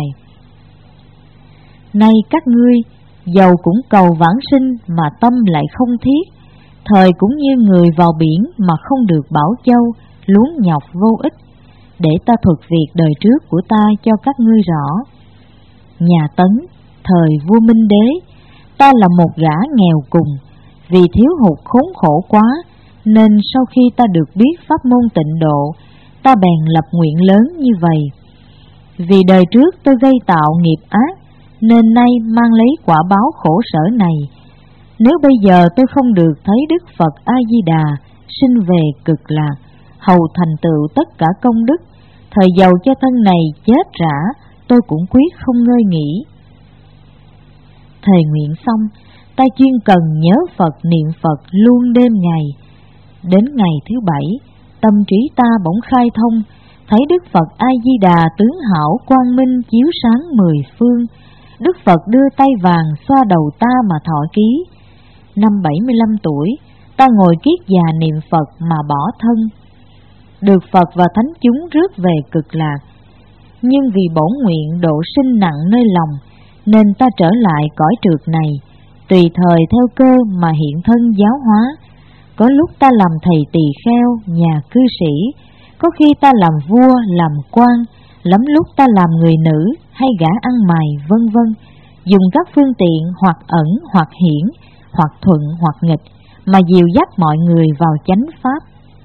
Nay các ngươi, dầu cũng cầu vãng sinh mà tâm lại không thiết, thời cũng như người vào biển mà không được bảo châu, luống nhọc vô ích. Để ta thuật việc đời trước của ta cho các ngươi rõ. Nhà Tấn, thời vua Minh Đế, ta là một gã nghèo cùng, vì thiếu hụt khốn khổ quá, nên sau khi ta được biết pháp môn Tịnh Độ, ta bèn lập nguyện lớn như vậy. Vì đời trước tôi gây tạo nghiệp ác, nên nay mang lấy quả báo khổ sở này. Nếu bây giờ tôi không được thấy Đức Phật A-di-đà sinh về cực lạc, hầu thành tựu tất cả công đức, thời giàu cho thân này chết rã, tôi cũng quyết không ngơi nghỉ. Thề nguyện xong, ta chuyên cần nhớ Phật niệm Phật luôn đêm ngày. Đến ngày thứ 7, tâm trí ta bỗng khai thông, thấy Đức Phật A-di-đà tướng hảo quang minh chiếu sáng 10 phương. Đức Phật đưa tay vàng xoa đầu ta mà thọ ký. Năm 75 tuổi, ta ngồi kiết già niệm Phật mà bỏ thân. Được Phật và thánh chúng rước về cực lạc. Nhưng vì bổn nguyện độ sinh nặng nơi lòng, nên ta trở lại cõi trượt này, tùy thời theo cơ mà hiện thân giáo hóa. Có lúc ta làm thầy tỳ kheo, nhà cư sĩ, có khi ta làm vua, làm quan, lắm lúc ta làm người nữ hay gã ăn mày, vân vân, dùng các phương tiện hoặc ẩn hoặc hiển, hoặc thuận hoặc nghịch, mà dìu dắt mọi người vào chánh pháp.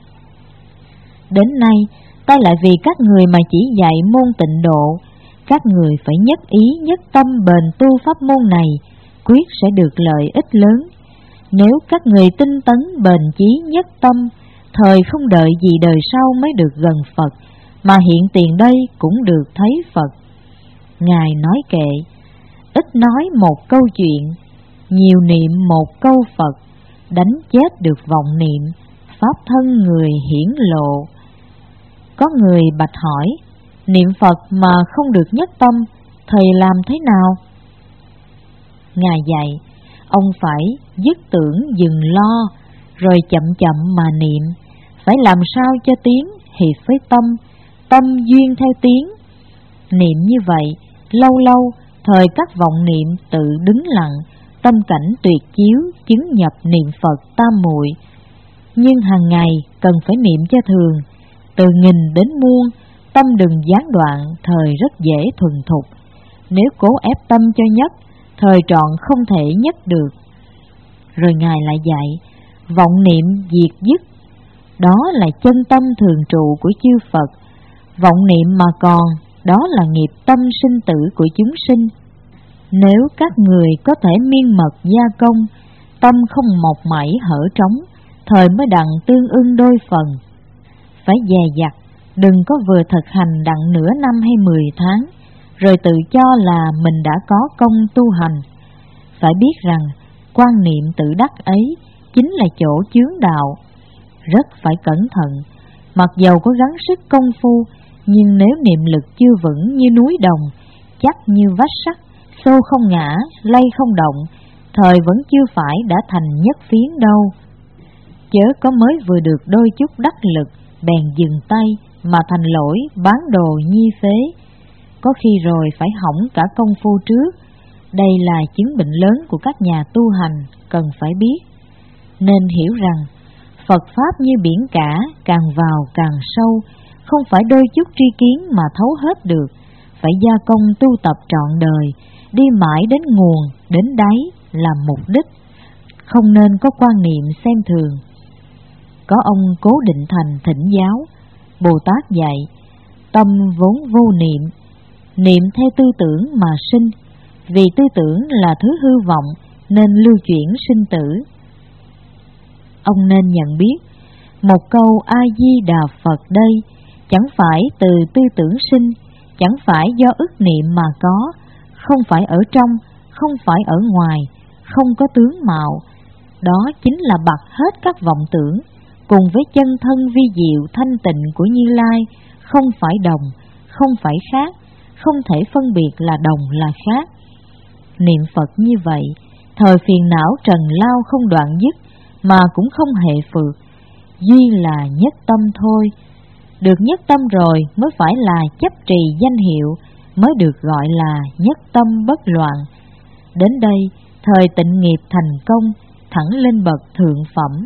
Đến nay, ta lại vì các người mà chỉ dạy môn Tịnh Độ, các người phải nhất ý nhất tâm bền tu pháp môn này, quyết sẽ được lợi ích lớn. Nếu các người tinh tấn bền chí nhất tâm, thời không đợi gì đời sau mới được gần Phật, mà hiện tiền đây cũng được thấy Phật. Ngài nói kệ, ít nói một câu chuyện, nhiều niệm một câu Phật, đánh chết được vọng niệm, pháp thân người hiển lộ. Có người bạch hỏi, niệm Phật mà không được nhất tâm, thầy làm thế nào? Ngài dạy, ông phải dứt tưởng dừng lo, rồi chậm chậm mà niệm, phải làm sao cho tiếng hiệp với tâm, tâm duyên theo tiếng. Niệm như vậy, lâu lâu, thời các vọng niệm tự đứng lặng, tâm cảnh tuyệt chiếu, chứng nhập niệm Phật tam muội. Nhưng hàng ngày cần phải niệm cho thường, từ nghìn đến muôn, tâm đừng gián đoạn, thời rất dễ thuần thục. Nếu cố ép tâm cho nhất, thời trọn không thể nhất được. Rồi Ngài lại dạy, vọng niệm diệt dứt, đó là chân tâm thường trụ của chư Phật. Vọng niệm mà còn, đó là nghiệp tâm sinh tử của chúng sinh. Nếu các người có thể miên mật gia công, tâm không mọc mảy hở trống, thời mới đặng tương ưng đôi phần. Phải dè dặt, đừng có vừa thực hành đặng nửa năm hay 10 tháng, rồi tự cho là mình đã có công tu hành. Phải biết rằng, quan niệm tự đắc ấy chính là chỗ chướng đạo. Rất phải cẩn thận, mặc dầu có gắng sức công phu, nhưng nếu niệm lực chưa vững như núi đồng, chắc như vách sắt, xô không ngã, lay không động, thời vẫn chưa phải đã thành nhất phiến đâu. Chớ có mới vừa được đôi chút đắc lực, bèn dừng tay mà thành lỗi bán đồ nhi phế. Có khi rồi phải hỏng cả công phu trước. Đây là chứng bệnh lớn của các nhà tu hành, cần phải biết. Nên hiểu rằng, Phật Pháp như biển cả, càng vào càng sâu, không phải đôi chút tri kiến mà thấu hết được, phải gia công tu tập trọn đời, đi mãi đến nguồn, đến đáy, làm mục đích, không nên có quan niệm xem thường. Có ông Cố Định Thành thỉnh giáo, Bồ Tát dạy, tâm vốn vô niệm, niệm theo tư tưởng mà sinh, vì tư tưởng là thứ hư vọng nên lưu chuyển sinh tử. Ông nên nhận biết, Một câu A Di Đà Phật đây chẳng phải từ tư tưởng sinh, chẳng phải do ức niệm mà có, không phải ở trong, không phải ở ngoài, không có tướng mạo. Đó chính là bặt hết các vọng tưởng, cùng với chân thân vi diệu thanh tịnh của Như Lai, không phải đồng, không phải khác, không thể phân biệt là đồng là khác. Niệm Phật như vậy, thời phiền não trần lao không đoạn dứt, mà cũng không hề phượt, duy là nhất tâm thôi. Được nhất tâm rồi mới phải là chấp trì danh hiệu, mới được gọi là nhất tâm bất loạn. Đến đây, thời tịnh nghiệp thành công, thẳng lên bậc thượng phẩm.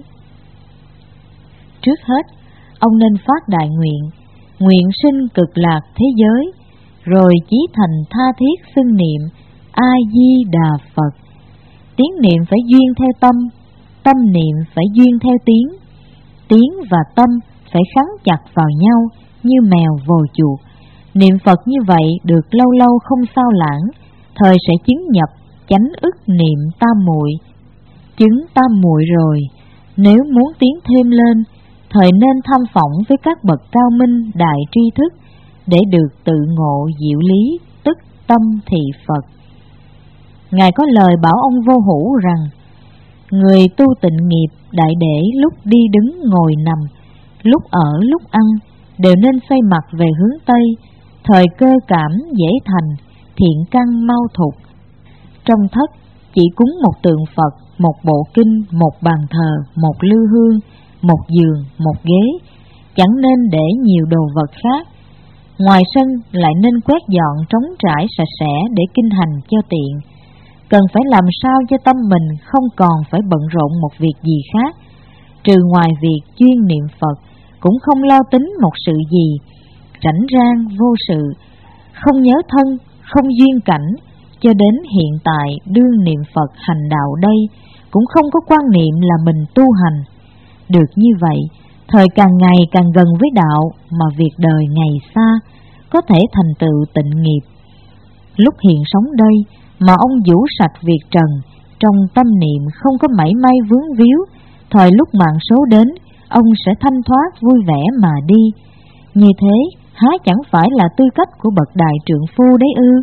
Trước hết, ông nên phát đại nguyện, nguyện sinh cực lạc thế giới, rồi chí thành tha thiết xưng niệm A Di Đà Phật. Tiếng niệm phải duyên theo tâm, tâm niệm phải duyên theo tiếng, tiếng và tâm phải khắn chặt vào nhau như mèo vồ chuột. Niệm Phật như vậy được lâu lâu không sao lãng, thời sẽ chứng nhập chánh ức niệm tam muội. Chứng tam muội rồi, nếu muốn tiến thêm lên, thời nên tham phỏng với các bậc cao minh đại tri thức, để được tự ngộ diệu lý, tức tâm thị Phật. Ngài có lời bảo ông Vô Hữu rằng: người tu tịnh nghiệp đại để lúc đi đứng ngồi nằm, lúc ở lúc ăn, đều nên xoay mặt về hướng Tây, thời cơ cảm dễ thành, thiện căn mau thục. Trong thất chỉ cúng một tượng Phật, một bộ kinh, một bàn thờ, một lư hương, một giường, một ghế, chẳng nên để nhiều đồ vật khác. Ngoài sân lại nên quét dọn trống trải sạch sẽ để kinh hành cho tiện. Cần phải làm sao cho tâm mình không còn phải bận rộn một việc gì khác, trừ ngoài việc chuyên niệm Phật, cũng không lo tính một sự gì, rảnh rang vô sự, không nhớ thân, không duyên cảnh, cho đến hiện tại đương niệm Phật hành đạo đây, cũng không có quan niệm là mình tu hành. Được như vậy, thời càng ngày càng gần với đạo, mà việc đời ngày xa, có thể thành tựu tịnh nghiệp. Lúc hiện sống đây, mà ông vũ sạch việc trần, trong tâm niệm không có mảy may vướng víu, thời lúc mạng số đến, ông sẽ thanh thoát vui vẻ mà đi. Như thế, há chẳng phải là tư cách của bậc đại trượng phu đấy ư?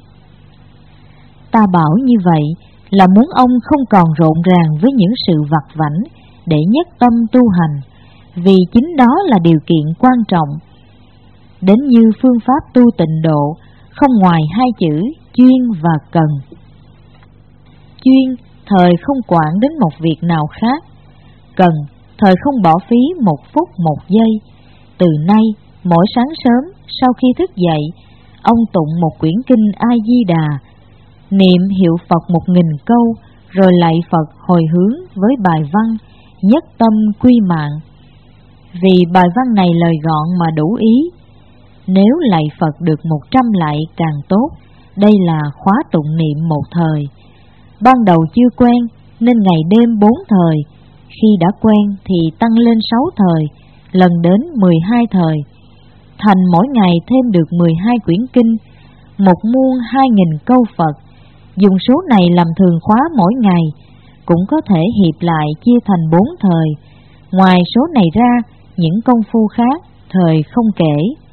Ta bảo như vậy là muốn ông không còn rộn ràng với những sự vặt vãnh để nhất tâm tu hành, vì chính đó là điều kiện quan trọng. Đến như phương pháp tu tịnh độ, không ngoài hai chữ chuyên và cần. Chuyên, thời không quản đến một việc nào khác. Cần, thời không bỏ phí một phút một giây. Từ nay, mỗi sáng sớm sau khi thức dậy, ông tụng một quyển kinh A Di Đà, niệm hiệu Phật 1000 câu, rồi lạy Phật hồi hướng với bài văn nhất tâm quy mạng. Vì bài văn này lời gọn mà đủ ý. Nếu lạy Phật được 100 lạy càng tốt. Đây là khóa tụng niệm một thời. Ban đầu chưa quen nên ngày đêm 4 thời, khi đã quen thì tăng lên 6 thời, lần đến 12 thời. Thành mỗi ngày thêm được 12 quyển kinh, 1.000.000 câu Phật. Dùng số này làm thường khóa mỗi ngày, cũng có thể hiệp lại chia thành 4 thời. Ngoài số này ra, những công phu khác, thời không kể.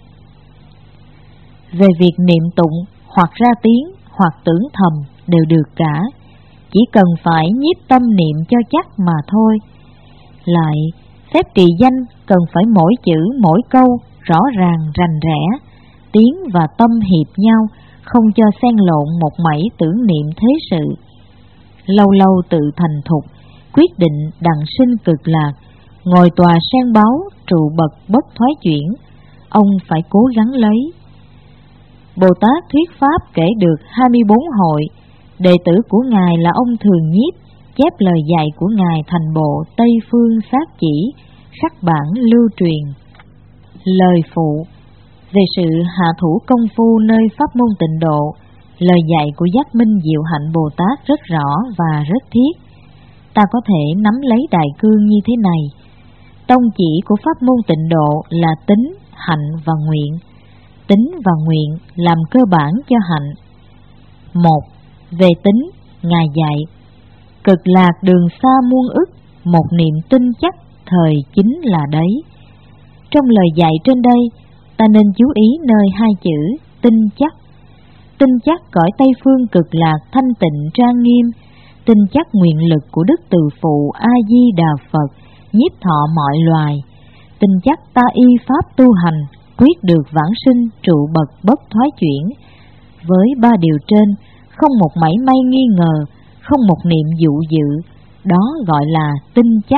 Về việc niệm tụng, hoặc ra tiếng, hoặc tưởng thầm đều được cả, chỉ cần phải nhiếp tâm niệm cho chắc mà thôi. Lại, phép trì danh cần phải mỗi chữ mỗi câu rõ ràng rành rẽ, tiếng và tâm hiệp nhau, không cho xen lộn một mảy tưởng niệm thế sự. Lâu lâu tự thành thục, quyết định đặng sinh cực lạc, ngồi tòa sen báu, trụ bậc bất thoái chuyển, ông phải cố gắng lấy. Bồ Tát thuyết pháp kể được 24 hội, đệ tử của Ngài là ông Thường Nhiếp, chép lời dạy của Ngài thành bộ Tây Phương Sát Chỉ, khắc bản lưu truyền. Lời phụ về sự hạ thủ công phu nơi pháp môn tịnh độ, lời dạy của Giác Minh Diệu Hạnh Bồ Tát rất rõ và rất thiết. Ta có thể nắm lấy đại cương như thế này. Tông chỉ của pháp môn tịnh độ là tính, hạnh và nguyện. Tính và nguyện làm cơ bản cho hạnh. 1. Về tính, Ngài dạy: cực lạc đường xa muôn ức, một niệm tin chắc thời chính là đấy. Trong lời dạy trên đây, ta nên chú ý nơi hai chữ tin chắc. Tin chắc cõi Tây Phương cực lạc thanh tịnh trang nghiêm, tin chắc nguyện lực của Đức Từ Phụ A Di Đà Phật nhiếp thọ mọi loài, tin chắc ta y pháp tu hành quyết được vãng sinh trụ bậc bất thoái chuyển. Với ba điều trên, không một mảy may nghi ngờ, không một niệm dụ dự, đó gọi là tin chắc.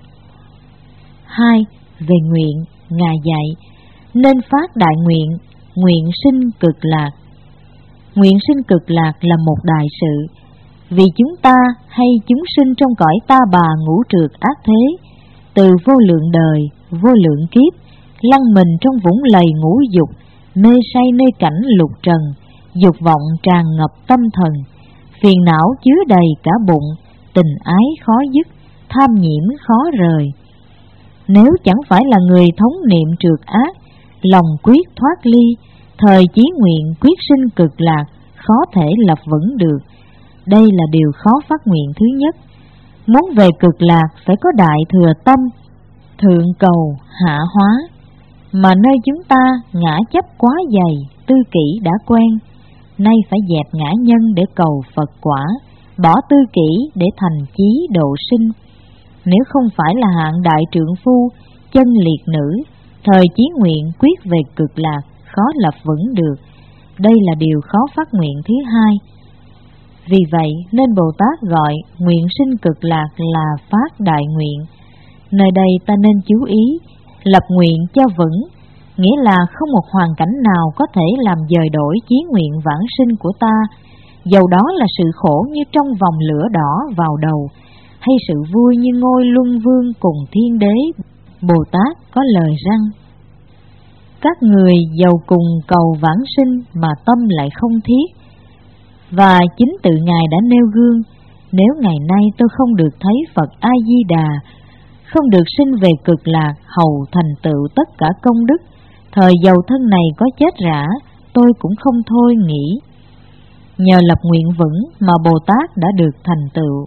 2. Về nguyện, Ngài dạy nên phát đại nguyện, nguyện sinh cực lạc. Nguyện sinh cực lạc là một đại sự, vì chúng ta hay chúng sinh trong cõi ta bà ngũ trược ác thế, từ vô lượng đời, vô lượng kiếp, lăn mình trong vũng lầy ngũ dục, mê say nơi cảnh lục trần, dục vọng tràn ngập tâm thần, phiền não chứa đầy cả bụng, tình ái khó dứt, tham nhiễm khó rời. Nếu chẳng phải là người thống niệm trượt ác, lòng quyết thoát ly, thời chí nguyện quyết sinh cực lạc khó thể lập vững được. Đây là điều khó phát nguyện thứ nhất. Muốn về cực lạc phải có đại thừa tâm, thượng cầu hạ hóa, mà nơi chúng ta ngã chấp quá dày, tư kỷ đã quen, nay phải dẹp ngã nhân để cầu Phật quả, bỏ tư kỷ để thành chí độ sinh. Nếu không phải là hạng đại trượng phu, chân liệt nữ, thời chí nguyện quyết về cực lạc khó lập vững được. Đây là điều khó phát nguyện thứ hai. Vì vậy nên Bồ Tát gọi nguyện sinh cực lạc là phát đại nguyện. Nơi đây ta nên chú ý, lập nguyện cho vững, nghĩa là không một hoàn cảnh nào có thể làm dời đổi chí nguyện vãng sinh của ta, dầu đó là sự khổ như trong vòng lửa đỏ vào đầu, hay sự vui như ngôi luân vương cùng thiên đế. Bồ Tát có lời rằng: các người dầu cùng cầu vãng sinh mà tâm lại không thiết. Và chính tự Ngài đã nêu gương, nếu ngày nay tôi không được thấy Phật A Di Đà, không được sinh về cực lạc hầu thành tựu tất cả công đức, thời dầu thân này có chết rã, tôi cũng không thôi nghĩ. Nhờ lập nguyện vững mà Bồ Tát đã được thành tựu.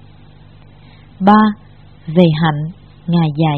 3. Về hạnh, Ngài dạy: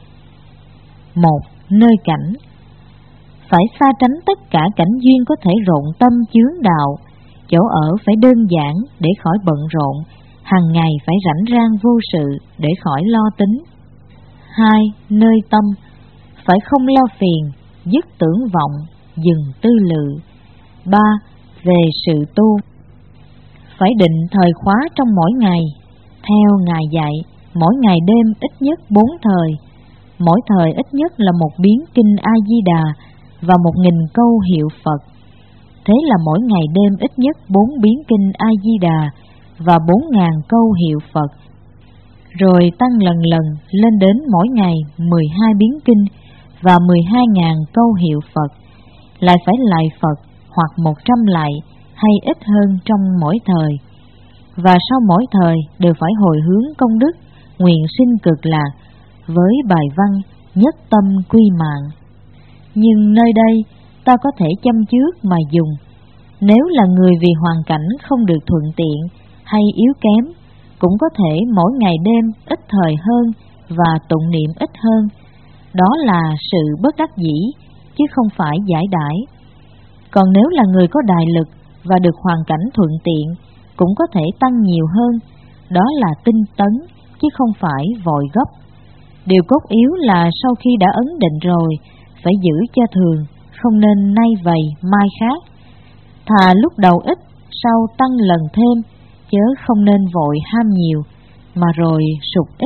1. Nơi cảnh, phải xa tránh tất cả cảnh duyên có thể rộn tâm chướng đạo. Chỗ ở phải đơn giản để khỏi bận rộn, hàng ngày phải rảnh rang vô sự để khỏi lo tính. 2. Nơi tâm, phải không lo phiền, dứt tưởng vọng, dừng tư lự. 3. Về sự tu, phải định thời khóa trong mỗi ngày. Theo Ngài dạy, mỗi ngày đêm ít nhất 4 thời, mỗi thời ít nhất là một biến kinh A Di Đà và 1000 câu hiệu Phật. Thế là mỗi ngày đêm ít nhất 4 biến kinh A Di Đà và 4000 câu hiệu Phật. Rồi tăng lần lần lên đến mỗi ngày 12 biến kinh và 12.000 câu hiệu Phật. Lại phải lạy Phật hoặc 100 lạy hay ít hơn trong mỗi thời. Và sau mỗi thời đều phải hồi hướng công đức, nguyện sinh cực lạc với bài văn nhất tâm quy mạng. Nhưng nơi đây ta có thể châm trước mà dùng. Nếu là người vì hoàn cảnh không được thuận tiện hay yếu kém, cũng có thể mỗi ngày đêm ít thời hơn và tụng niệm ít hơn. Đó là sự bất đắc dĩ, chứ không phải giải đãi. Còn nếu là người có đại lực và được hoàn cảnh thuận tiện, cũng có thể tăng nhiều hơn. Đó là tinh tấn, chứ không phải vội gấp. Điều cốt yếu là sau khi đã ấn định rồi, phải giữ cho thường, không nên nay vầy mai khác. Thà lúc đầu ít, sau tăng lần thêm, chớ không nên vội ham nhiều, mà rồi sụt ít.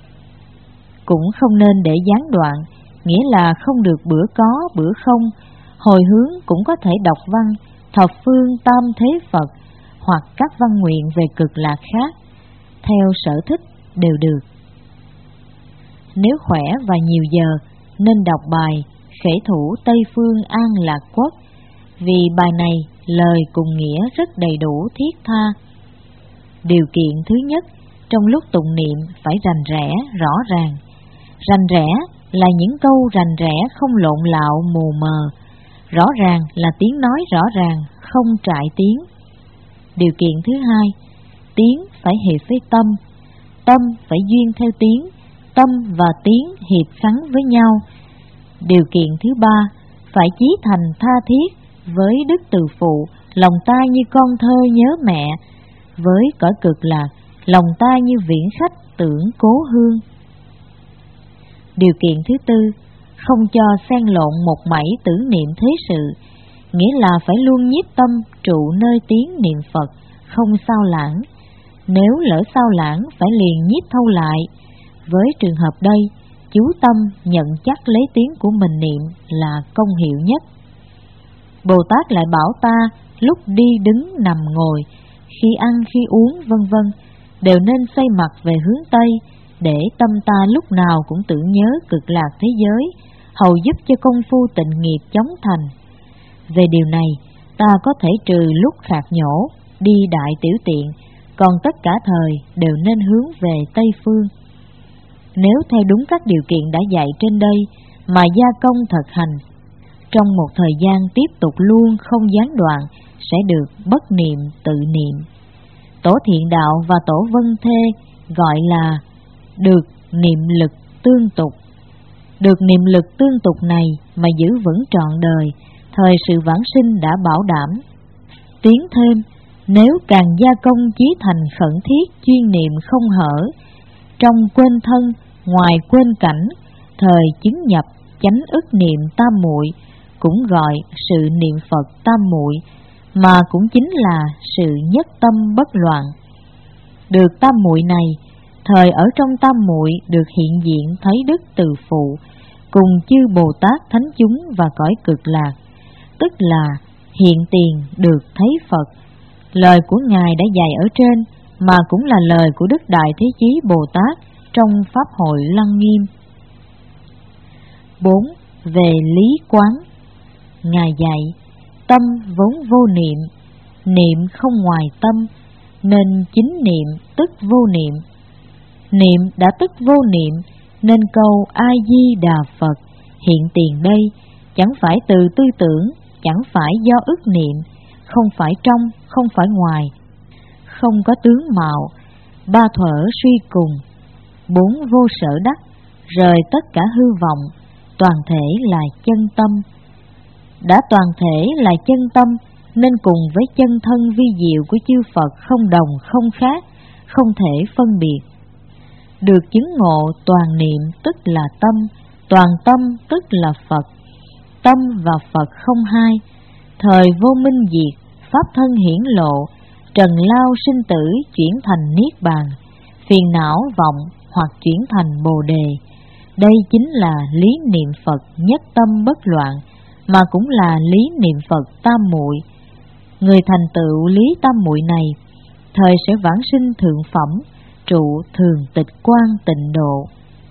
Cũng không nên để gián đoạn, nghĩa là không được bữa có bữa không. Hồi hướng cũng có thể đọc văn thập phương tam thế Phật hoặc các văn nguyện về cực lạc khác, theo sở thích đều được. Nếu khỏe và nhiều giờ, nên đọc bài Khể Thủ Tây Phương An Lạc Quốc, vì bài này lời cùng nghĩa rất đầy đủ thiết tha. Điều kiện thứ nhất, trong lúc tụng niệm phải rành rẽ, rõ ràng. Rành rẽ là những câu rành rẽ không lộn lạo mù mờ. Rõ ràng là tiếng nói rõ ràng, không trại tiếng. Điều kiện thứ hai, tiếng phải hiệp với tâm. Tâm phải duyên theo tiếng, tâm và tiếng hiệp khắng với nhau. Điều kiện thứ ba, phải chí thành tha thiết với đức từ phụ, lòng ta như con thơ nhớ mẹ, với cõi cực lạc, lòng ta như viễn khách tưởng cố hương. Điều kiện thứ tư, không cho xen lộn một mảy tưởng niệm thế sự, nghĩa là phải luôn nhiếp tâm trụ nơi tiếng niệm Phật, không sao lãng. Nếu lỡ sao lãng phải liền nhiếp thâu lại. Với trường hợp đây, chú tâm nhận chắc lấy tiếng của mình niệm là công hiệu nhất. Bồ Tát lại bảo ta lúc đi đứng nằm ngồi, khi ăn khi uống vân vân đều nên xoay mặt về hướng Tây, để tâm ta lúc nào cũng tưởng nhớ cực lạc thế giới, hầu giúp cho công phu tịnh nghiệp chóng thành. Về điều này, ta có thể trừ lúc khạc nhổ, đi đại tiểu tiện, còn tất cả thời đều nên hướng về Tây Phương. Nếu theo đúng các điều kiện đã dạy trên đây mà gia công thực hành, trong một thời gian tiếp tục luôn không gián đoạn, sẽ được bất niệm tự niệm. Tổ Thiện Đạo và Tổ Vân Thê gọi là được niệm lực tương tục. Được niệm lực tương tục này mà giữ vững trọn đời, thời sự vãng sinh đã bảo đảm. Tiến thêm, nếu càng gia công chí thành khẩn thiết chuyên niệm không hở, trong quên thân, ngoài quên cảnh, thời chứng nhập chánh ức niệm tam muội, cũng gọi sự niệm Phật tam muội, mà cũng chính là sự nhất tâm bất loạn. Được tam muội này, thời ở trong tam muội được hiện diện thấy đức từ phụ, cùng chư Bồ Tát thánh chúng và cõi cực lạc, tức là hiện tiền được thấy Phật. Lời của Ngài đã dạy ở trên, mà cũng là lời của Đức Đại Thế Chí Bồ Tát trong Pháp hội Lăng Nghiêm. 4. Về lý quán. Ngài dạy, tâm vốn vô niệm, niệm không ngoài tâm, nên chính niệm tức vô niệm. Niệm đã tức vô niệm, nên câu A-di-đà Phật hiện tiền đây chẳng phải từ tư tưởng, chẳng phải do ức niệm, không phải trong, không phải ngoài, không có tướng mạo, ba thuở suy cùng, bốn vô sở đắc, rời tất cả hư vọng, toàn thể là chân tâm. Đã toàn thể là chân tâm, nên cùng với chân thân vi diệu của chư Phật không đồng không khác, không thể phân biệt. Được chứng ngộ toàn niệm tức là tâm, toàn tâm tức là Phật. Tâm và Phật không hai, thời vô minh diệt, pháp thân hiển lộ, trần lao sinh tử chuyển thành niết bàn, phiền não vọng hoặc chuyển thành bồ đề. Đây chính là lý niệm Phật nhất tâm bất loạn, mà cũng là lý niệm Phật tam muội. Người thành tựu lý tam muội này, thời sẽ vãng sinh thượng phẩm, trụ thường tịch quan tịnh độ.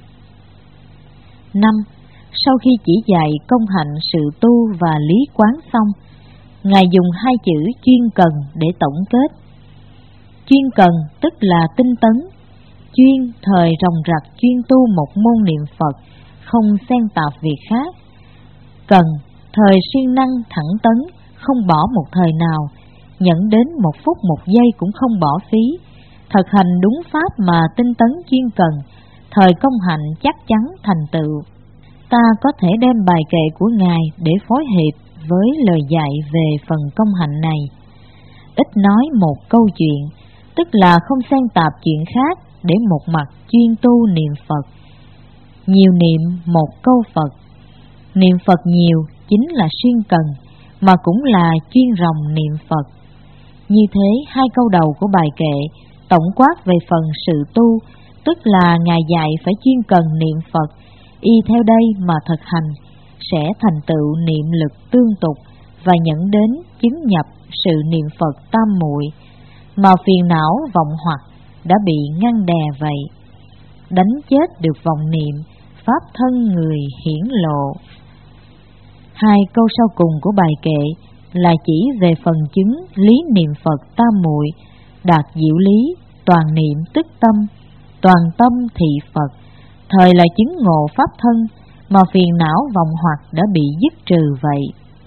5. Sau khi chỉ dạy công hạnh sự tu và lý quán xong, Ngài dùng hai chữ chuyên cần để tổng kết. Chuyên cần tức là tinh tấn, chuyên thời ròng rạc chuyên tu một môn niệm Phật, không xen tạp việc khác. Cần thời siêng năng thẳng tấn, không bỏ một thời nào, nhận đến một phút một giây cũng không bỏ phí. Thực hành đúng pháp mà tinh tấn chuyên cần, thời công hạnh chắc chắn thành tựu. Ta có thể đem bài kệ của Ngài để phối hợp với lời dạy về phần công hạnh này. Ít nói một câu chuyện, tức là không xen tạp chuyện khác, để một mặt chuyên tu niệm Phật. Nhiều niệm một câu Phật. Niệm Phật nhiều chính là siêng cần, mà cũng là chuyên ròng niệm Phật. Như thế, hai câu đầu của bài kệ tổng quát về phần sự tu, tức là Ngài dạy phải chuyên cần niệm Phật, y theo đây mà thực hành, sẽ thành tựu niệm lực tương tục và dẫn đến chứng nhập sự niệm Phật tam muội, mà phiền não vọng hoặc đã bị ngăn đè vậy. Đánh chết được vọng niệm, pháp thân người hiển lộ. Hai câu sau cùng của bài kệ là chỉ về phần chứng lý niệm Phật tam muội, đạt diệu lý, toàn niệm tức tâm, toàn tâm thị Phật, thời là chứng ngộ pháp thân, mà phiền não vọng hoặc đã bị dứt trừ vậy.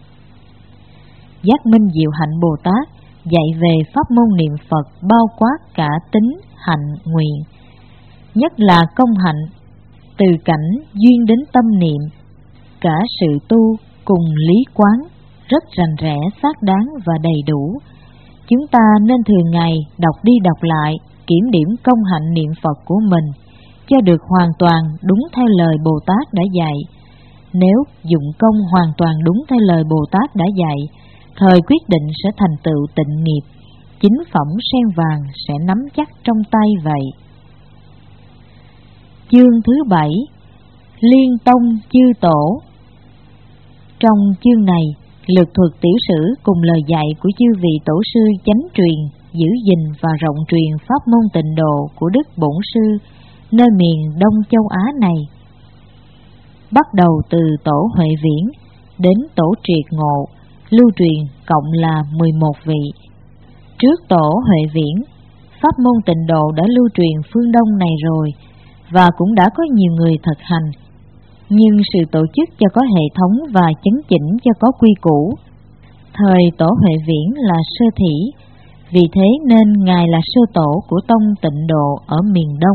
Giác Minh Diệu Hạnh Bồ Tát dạy về pháp môn niệm Phật bao quát cả tính, hạnh, nguyện. Nhất là công hạnh, từ cảnh duyên đến tâm niệm, cả sự tu cùng lý quán, rất rành rẽ, xác đáng và đầy đủ. Chúng ta nên thường ngày đọc đi đọc lại, kiểm điểm công hạnh niệm Phật của mình, cho được hoàn toàn đúng theo lời Bồ Tát đã dạy. Nếu dụng công hoàn toàn đúng theo lời Bồ Tát đã dạy, thời quyết định sẽ thành tựu tịnh nghiệp, chính phẩm sen vàng sẽ nắm chắc trong tay vậy. Chương thứ 7: Liên tông chư tổ. Trong chương này, lược thuật tiểu sử cùng lời dạy của chư vị tổ sư chánh truyền, giữ gìn và rộng truyền pháp môn tịnh độ của Đức Bổn Sư nơi miền Đông châu Á này. Bắt đầu từ tổ Huệ Viễn đến tổ Triệt Ngộ, lưu truyền cộng là 11 vị. Trước tổ Huệ Viễn, pháp môn tịnh độ đã lưu truyền phương Đông này rồi, và cũng đã có nhiều người thực hành. Nhưng sự tổ chức cho có hệ thống và chấn chỉnh cho có quy củ. Thời tổ Huệ Viễn là sơ thỉ, vì thế nên Ngài là sơ tổ của tông tịnh độ ở miền Đông.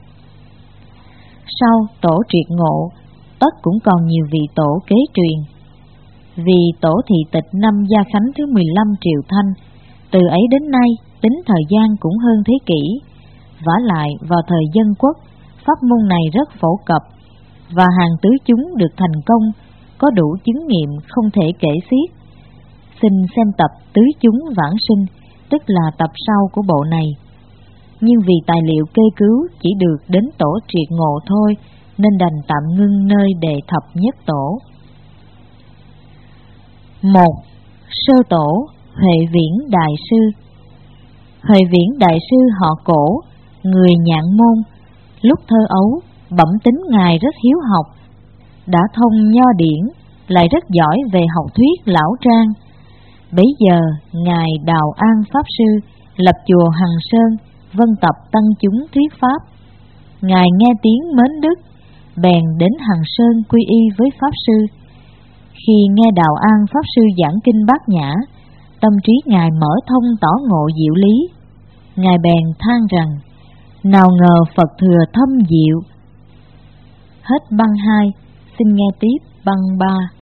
Sau tổ Triệt Ngộ, tất cũng còn nhiều vị tổ kế truyền. Vì tổ thị tịch năm Gia Khánh thứ 15 Triệu Thanh, từ ấy đến nay tính thời gian cũng hơn thế kỷ. Vả lại vào thời Dân Quốc, pháp môn này rất phổ cập, và hàng tứ chúng được thành công, có đủ chứng nghiệm không thể kể xiết. Xin xem tập Tứ Chúng Vãng Sinh, tức là tập sau của bộ này. Nhưng vì tài liệu kê cứu chỉ được đến tổ Triệt Ngộ thôi, nên đành tạm ngưng nơi đề thập nhất tổ. 1. Sơ tổ Huệ Viễn Đại Sư. Huệ Viễn Đại Sư họ Cổ, người Nhạn Môn. Lúc thơ ấu, bẩm tính Ngài rất hiếu học, đã thông nho điển, lại rất giỏi về học thuyết lão trang. Bấy giờ, Ngài Đào An Pháp Sư lập chùa Hằng Sơn, vân tập tăng chúng thuyết pháp. Ngài nghe tiếng mến đức, bèn đến Hằng Sơn quy y với Pháp Sư. Khi nghe Đào An Pháp Sư giảng kinh Bát Nhã, tâm trí Ngài mở thông tỏ ngộ diệu lý. Ngài bèn than rằng, nào ngờ Phật thừa thâm diệu. Hết băng 2, xin nghe tiếp băng 3.